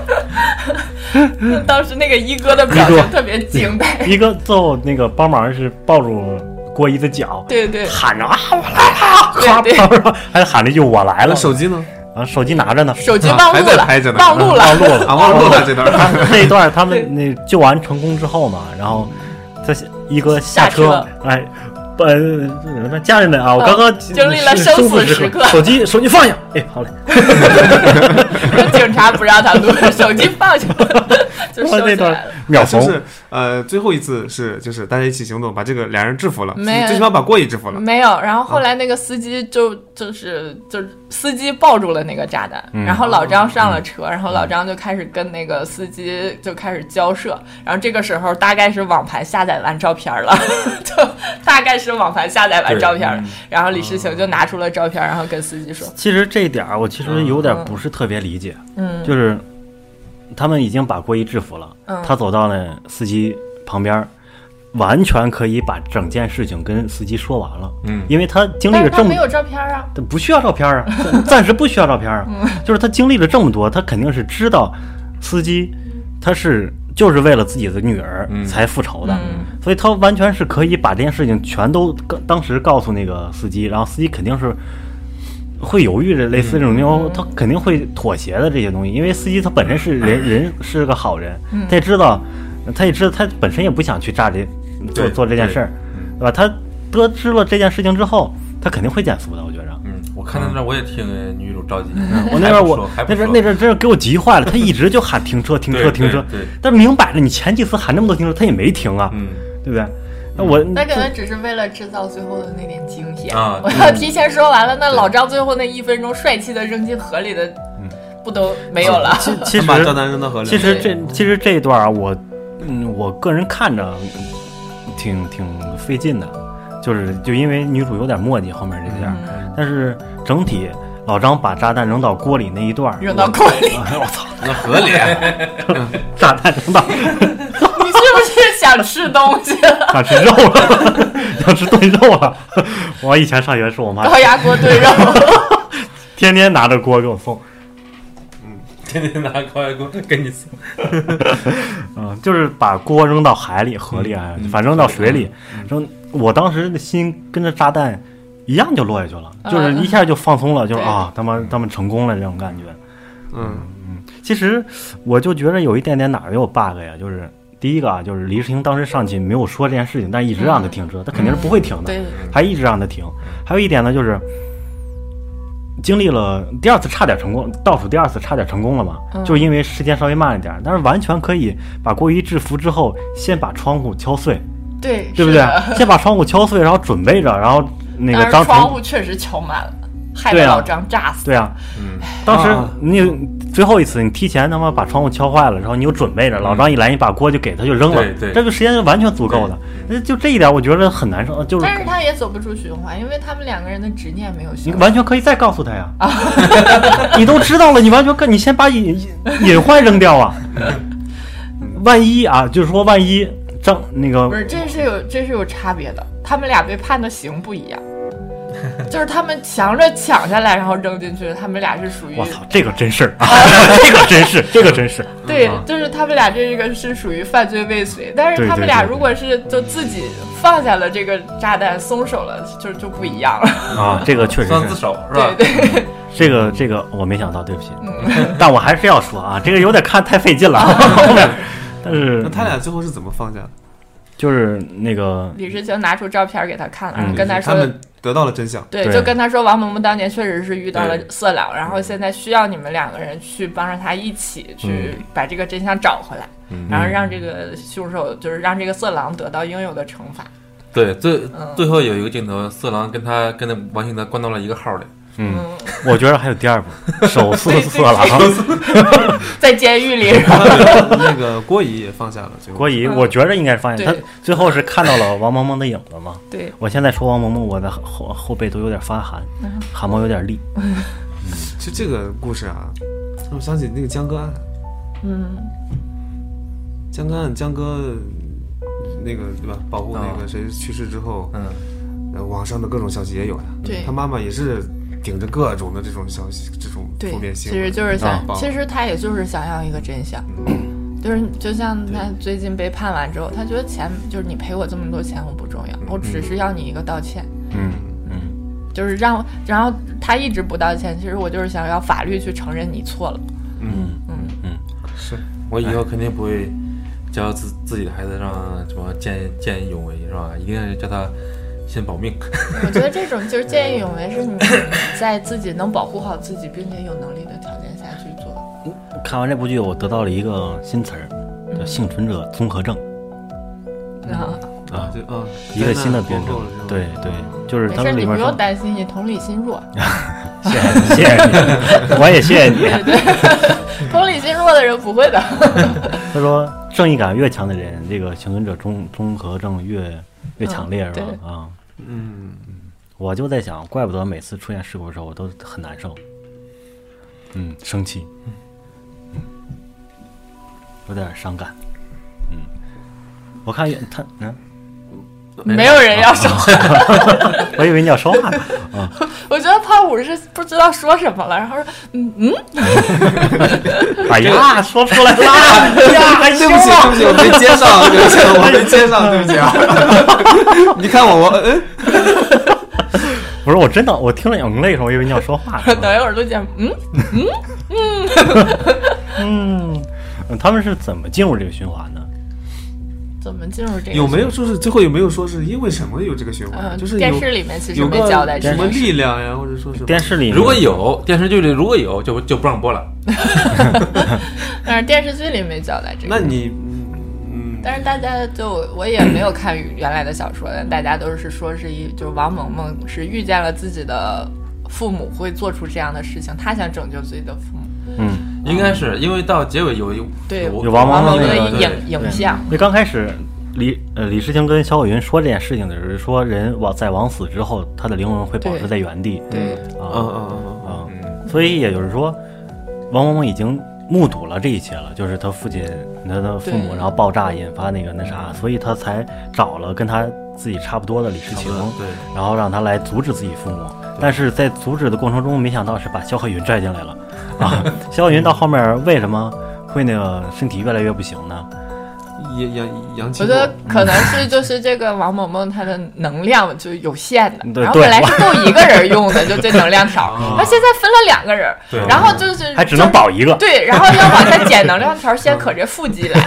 当时那个一哥的表情特别惊呆。 一哥最后那个帮忙是抱住郭一的脚， 对， 喊着啊我来了，对，还喊了一句我来了。 手机呢？ 手机拿着呢， 手机忘录了， 忘录了这段。 那一段他们那救完成功之后嘛，然后他一哥下车，哎，家人们啊，我刚刚经历了生死时刻， 手机放下，哎，好嘞。 警察不让他录，手机放下，就收起来了。 秒怂。 就是最后一次就是大家一起行动，把这个俩人制服了， 没有， 最起码把郭乙制服了。 没有，然后后来那个司机就是司机抱住了那个炸弹，然后老张上了车，然后老张就开始跟那个司机就开始交涉，然后这个时候大概是网盘下载完照片了，就大概是网盘下载完照片了，然后李世情就拿出了照片，然后跟司机说， 其实这一点我其实有点不是特别理解，就是他们已经把郭一制服了，他走到了司机旁边，完全可以把整件事情跟司机说完了，因为他经历了这么， 但是他没有照片啊， 不需要照片啊，暂时不需要照片啊，就是他经历了这么多，他肯定是知道司机他就是为了自己的女儿才复仇的，所以他完全是可以把这件事情全都当时告诉那个司机，然后司机肯定是会犹豫的，类似这种他肯定会妥协的这些东西，因为司机他本身是人是个好人，他也知道他本身也不想去炸做这件事儿，对吧？他得知了这件事情之后，他肯定会减速的，我觉着。 我看到那我也挺女主着急， 我那阵真是给我急坏了，他一直就喊停车，但明摆着你前几次喊那么多停车，他也没停啊，对不对？ 那可能只是为了制造最后的那点惊险啊！我要提前说完了，那老张最后那1分钟帅气的扔进河里的，不都没有了？ 其实把炸弹扔到河里。 其实这一段我个人看着挺费劲的，就因为女主有点磨叽后面这点，但是整体老张把炸弹扔到锅里那一段， 扔到锅里， 我操， 那河里， 炸弹扔到。 你是不是想吃东西了？ 想吃肉了，想吃炖肉了。我以前上学是我妈高压锅炖肉， 天天拿着锅给我送。 天天拿高压锅给你送。 就是把锅扔到海里、河里啊，反正扔到水里。扔，我当时的心跟着炸弹一样就落下去了，就是一下就放松了，就是他们成功了这种感觉。其实我就觉得有一点点哪儿有 bug 呀，就是第一个啊，就是李世情当时上去没有说这件事情，但一直让他停车，他肯定是不会停的，还一直让他停。还有一点呢，就是经历了第二次差点成功，倒数第二次差点成功了嘛，就是因为时间稍微慢一点，但是完全可以把郭一制服之后，先把窗户敲碎，对不对？先把窗户敲碎，然后准备着，然后那个张窗户确实敲满了，害得老张炸死。 对啊，当时你最后一次你提前他妈把窗户敲坏了，然后你又准备着，老张一来你把锅就给他就扔了，这个时间就完全足够的。就这一点我觉得很难受，就是但是他也走不出循环，因为他们两个人的执念没有循环。 你完全可以再告诉他呀，你都知道了，你完全你先把隐患扔掉啊。万一啊，就是说万一那个不是，这是有差别的，他们俩被判的刑不一样。就是他们强着抢下来，然后扔进去，他们俩是属于我操，这个真事儿啊，这个真是对，就是他们俩这个是属于犯罪未遂，但是他们俩如果是就自己放下了这个炸弹松手了，就不一样了啊，这个确实算自首是吧？ 对， 这个我没想到，对不起，但我还是要说啊，这个有点看太费劲了，后面，但是那他俩最后是怎么放下的？ 就是那个李世情拿出照片给他看了，然后跟他说他们得到了真相。 对，就跟他说王萌萌当年确实是遇到了色狼，然后现在需要你们两个人去帮着他一起去把这个真相找回来。 然后让这个凶手就是让这个色狼得到应有的惩罚。 对，最后有一个镜头，色狼跟那王兴德关到了一个号里。 我觉得还有第二部手撕色狼， 在监狱里。 那个郭姨也放下了。 郭姨，我觉得应该是放下。他最后是看到了王萌萌的影子嘛？ 对。 我现在说王萌萌，我的后背都有点发寒，汗毛有点立。 其实这个故事啊，让我想起那个江歌案。江歌案，江歌那个对吧？保护那个谁去世之后，网上的各种消息也有呀。 对， 他妈妈也是顶着各种的这种消息，这种负面新闻。 其实就是其实他也就是想要一个真相。就像他最近被判完之后，他觉得钱就是你赔我这么多钱我不重要，我只是要你一个道歉。就是然后他一直不道歉，其实我就是想要法律去承认你错了。 是我以后肯定不会教自己的孩子让什么见义勇为，是吧？一定要叫他先保命。 我觉得这种就是见义勇为，是你在自己能保护好自己并且有能力的条件下去做。 看完这部剧，我得到了一个新词儿，叫幸存者综合症。一个新的辩证。对，就是他们里面说。 没事，你不用担心，你同理心弱。 谢谢你，我也谢谢你。 对，同理心弱的人不会的。 他说，正义感越强的人，这个幸存者综合症越强烈，是吧？我就在想，怪不得每次出现事故的时候，我都很难受。生气，有点伤感。我看他没有人要说话。 我以为你要说话。 我觉得胖虎是不知道说什么了，然后说哎呀，说出来了呀！ 对不起，我没接上，对不起啊！你看我不是我真的，我听了你那时候，我以为你要说话。 等一会儿都讲他们是怎么进入这个循环的？ 怎么进入这个？ 有没有说是最后有没有说是因为什么有这个循环？就是电视里面其实没交代什么力量呀，或者说是电视里如果有电视剧里如果有就不让播了。 但是电视剧里没交代这个。 那你但是大家我也没有看原来的小说，但大家都是说就是王萌萌是遇见了自己的父母会做出这样的事情，他想拯救自己的父母。 应该是因为到结尾有王萌萌的影像。 因为刚开始李世清跟肖伟云说这件事情的时候，说人在枉死之后，他的灵魂会保持在原地。 对， 所以也就是说，王萌萌已经目睹了这一切了，就是他父亲、他的父母，然后爆炸引发那啥，所以他才找了跟他自己差不多的李世清，然后让他来阻止自己父母。但是在阻止的过程中，没想到是把肖鹤云拽进来了啊！肖鹤云到后面为什么会身体越来越不行呢？ 阳气， 我觉得可能是就是这个王萌萌她的能量就有限的，然后本来是够一个人用的，就这能量条，他现在分了2个人，然后就是还只能保一个， 对，然后要往下减能量条，先可这腹肌来。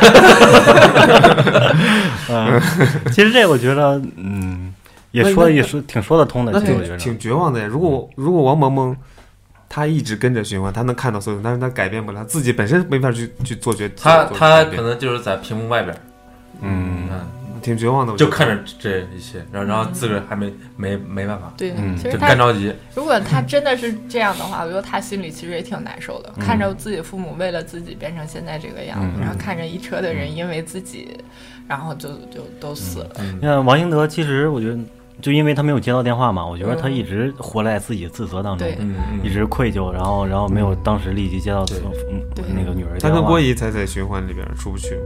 其实这我觉得，也是挺说得通的， 挺绝望的呀。如果王萌萌他一直跟着循环，他能看到所有，但是他改变不了，自己本身没法去做决定。 他可能就是在屏幕外边， 挺绝望的， 就看着这一切，然后自个儿还没办法， 对，其实就干着急。 如果他真的是这样的话，我觉得他心里其实也挺难受的，看着自己父母为了自己变成现在这个样子，然后看着一车的人因为自己，然后就都死了。 你看王英德，其实我觉得。就因为他没有接到电话嘛，我觉得他一直活在自己自责当中，一直愧疚，然后没有当时立即接到那个女儿电话。 他跟郭姨才在循环里边出不去。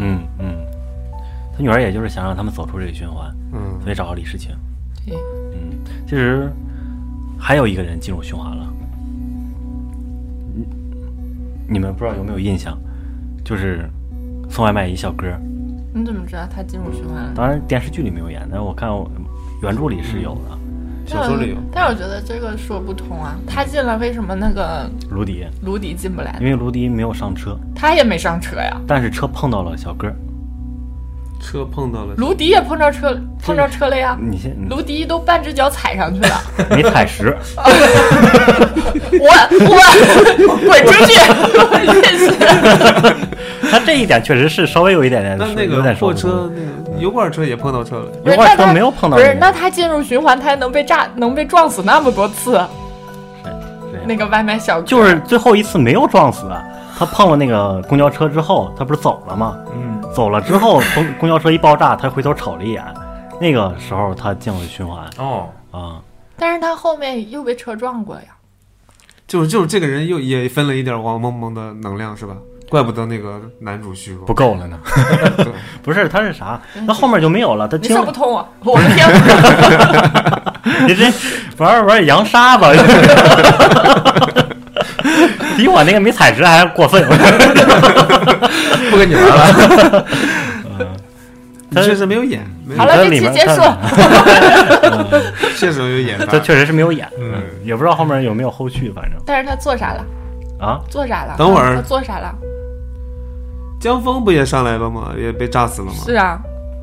他女儿也就是想让他们走出这个循环，所以找到李世清。其实还有一个人进入循环了，你们不知道有没有印象？就是送外卖一小哥。 你怎么知道他进入循环了？ 当然电视剧里没有演，但是我看原著里是有的， 小说里有。 但是我觉得这个说不通啊，他进了为什么那个卢迪进不来？ 因为卢迪没有上车， 他也没上车呀。 但是车碰到了小哥， 车碰到了， 卢迪也碰着车了呀。卢迪都半只脚踩上去了， 没踩实。 我滚出去！ 他这一点确实是稍微有一点点。 那那个货车，那个油罐车也碰到车了， 油罐车没有碰到。 不是，那他进入循环，他能被撞死那么多次。那个外卖小哥就是最后一次没有撞死，他碰了那个公交车之后，他不是走了吗？走了之后，公交车一爆炸，他回头瞅了一眼，那个时候他进入循环。 但是他后面又被车撞过呀。 就是这个人也分了一点王萌萌的能量是吧？怪不得那个男主虚弱不够了呢。不是，他是啥？那后面就没有了。他你说不通啊！我的天！ 你这玩扬沙吧？比我那个没彩值还过分。 不跟你玩了。 他确实没有演。 好了，这期结束。 确实没有演， 他确实是没有演。也不知道后面有没有后续，反正。 但是他做啥了？ 啊？ 做啥了？ 等会儿他做啥了？ 江峰不也上来了吗？也被炸死了吗？ 是啊。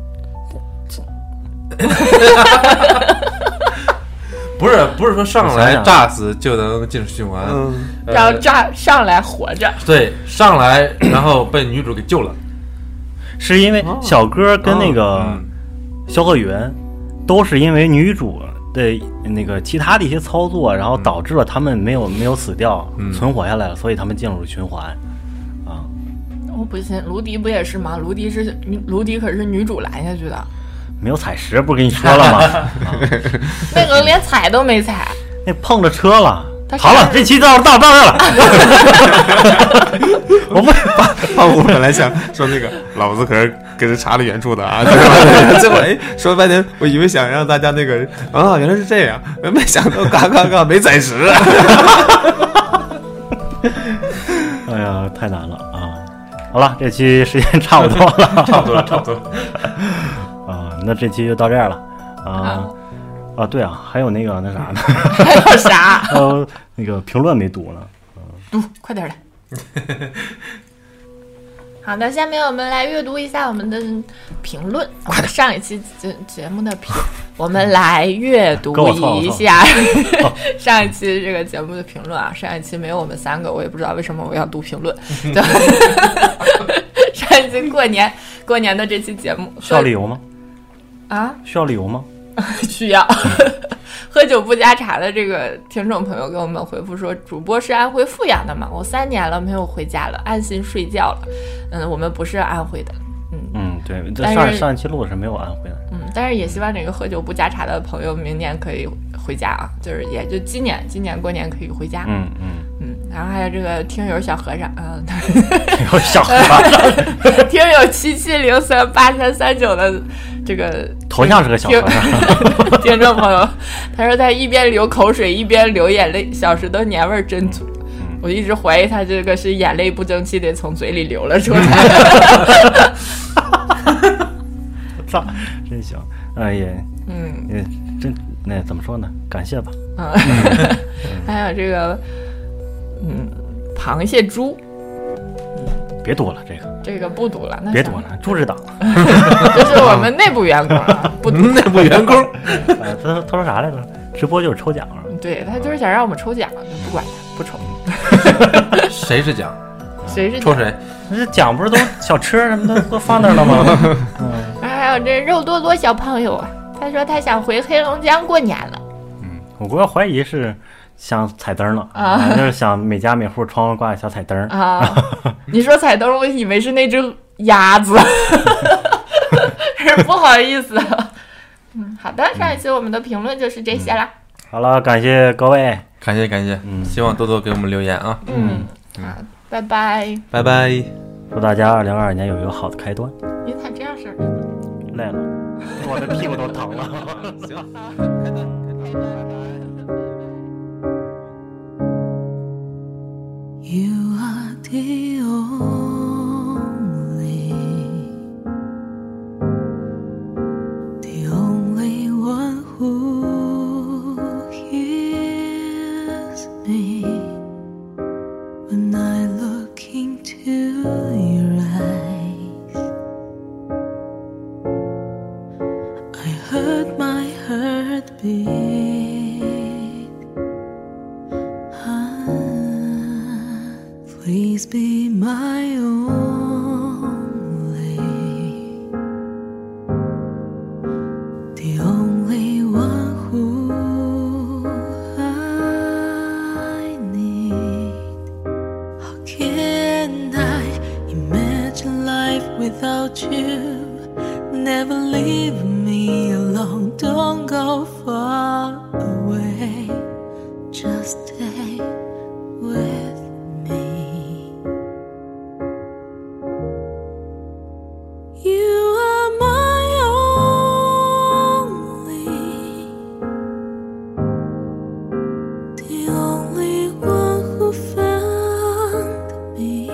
不是说上来炸死就能进入循环， 然后上来活着。 对，上来然后被女主给救了， 是因为小哥跟那个肖鹤云都是因为女主的那个其他的一些操作，然后导致了他们没有死掉，存活下来了，所以他们进入了循环。 我不信，卢迪不也是吗？卢迪可是女主拦下去的。 没有踩实，不是跟你说了吗？ 那个连踩都没踩， 那碰着车了。好了，这期到这了。 我不，我本来想说那个老子可是给这查了原著的啊，结果说了半天，我以为想让大家那个原来是这样，没想到嘎没踩实。 哎呀，太难了啊！好了，这期时间差不多了， 差不多。 那这期就到这儿了对啊，还有那个那啥呢？ 还有啥？ 那个评论没读呢。 读，快点来。好的，下面我们来阅读一下我们的评论。上一期节目的我们来阅读一下上一期这个节目的评论啊。上一期没有我们3个，我也不知道为什么我要读评论。上一期过年的这期节目需要理由吗？ 需要理由吗？ 需要。喝酒不加茶的这个听众朋友给我们回复说，主播是安徽阜阳的嘛，我3年了没有回家了，安心睡觉了。我们不是安徽的。 对，上一期录的是没有安徽的。 但是也希望这个喝酒不加茶的朋友明年可以回家啊，就是也就今年过年可以回家。然后还有这个听友小和尚听友小和尚， 听友77038339的这个头像是个小和尚。 听众朋友，他说他一边流口水一边流眼泪，小石头年味真足。我一直怀疑他这个是眼泪不争气得从嘴里流了出来。 操，真行！真那怎么说呢？感谢吧。 还有这个螃蟹猪。 别读了， 这个不读了， 别读了，猪知道。 这是我们内部员工啊，不读。 内部员工。 他说啥来着？直播就是抽奖。 对，他就是想让我们抽奖，不管他，不抽。 谁是奖？ 谁是抽谁？ 那奖不是都小吃什么的都放那儿了吗？ 还有这肉多多小朋友啊，他说他想回黑龙江过年了。 我国怀疑是想彩灯了就是想每家每户窗户挂小彩灯你说彩灯，我以为是那只鸭子，是不好意思。好的，上一期我们的评论就是这些啦。 好了，感谢各位， 感谢，希望多多给我们留言啊。 好，拜拜， 拜拜， 祝大家2022年有一个好的开端。 你咋这样式儿？ 累了，我的屁股都疼了。 行，开端。 You are the only one who hears me when I look into your eyes. I heard my heart beat. Please be my own. Never leave me alone, don't go far away, just stay with me. You are my only, the only one who found me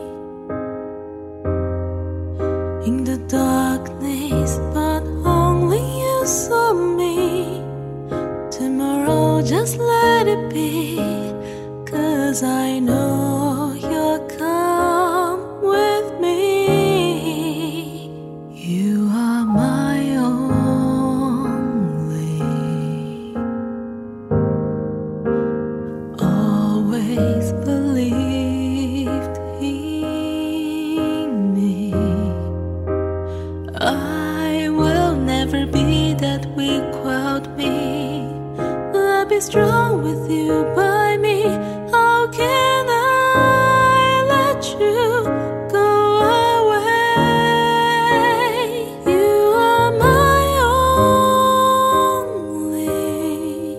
in the darkness, but only you saw me. Tomorrow just let it be, 'cause I know you'll come with me. You are my only, always believed in me. I will never be that weak without me. I'll be strong with you by me. How can I let you go away? You are my only,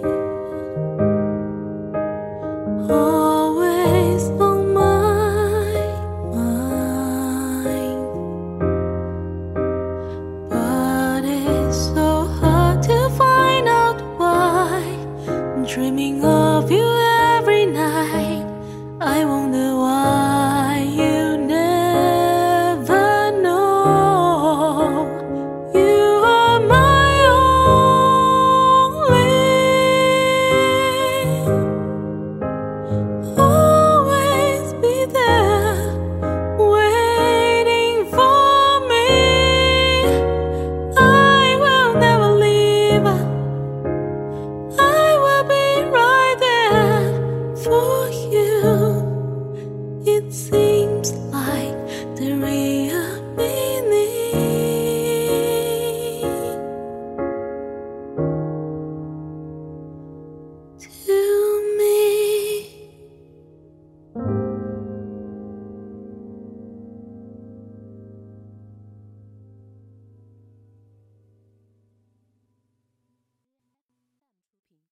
always on my mind. But it's so hard to find out why I'm dreaming of you every night. I wonder why you never know. You are my only, always be there, waiting for me. I will never leave, I will be right there for you.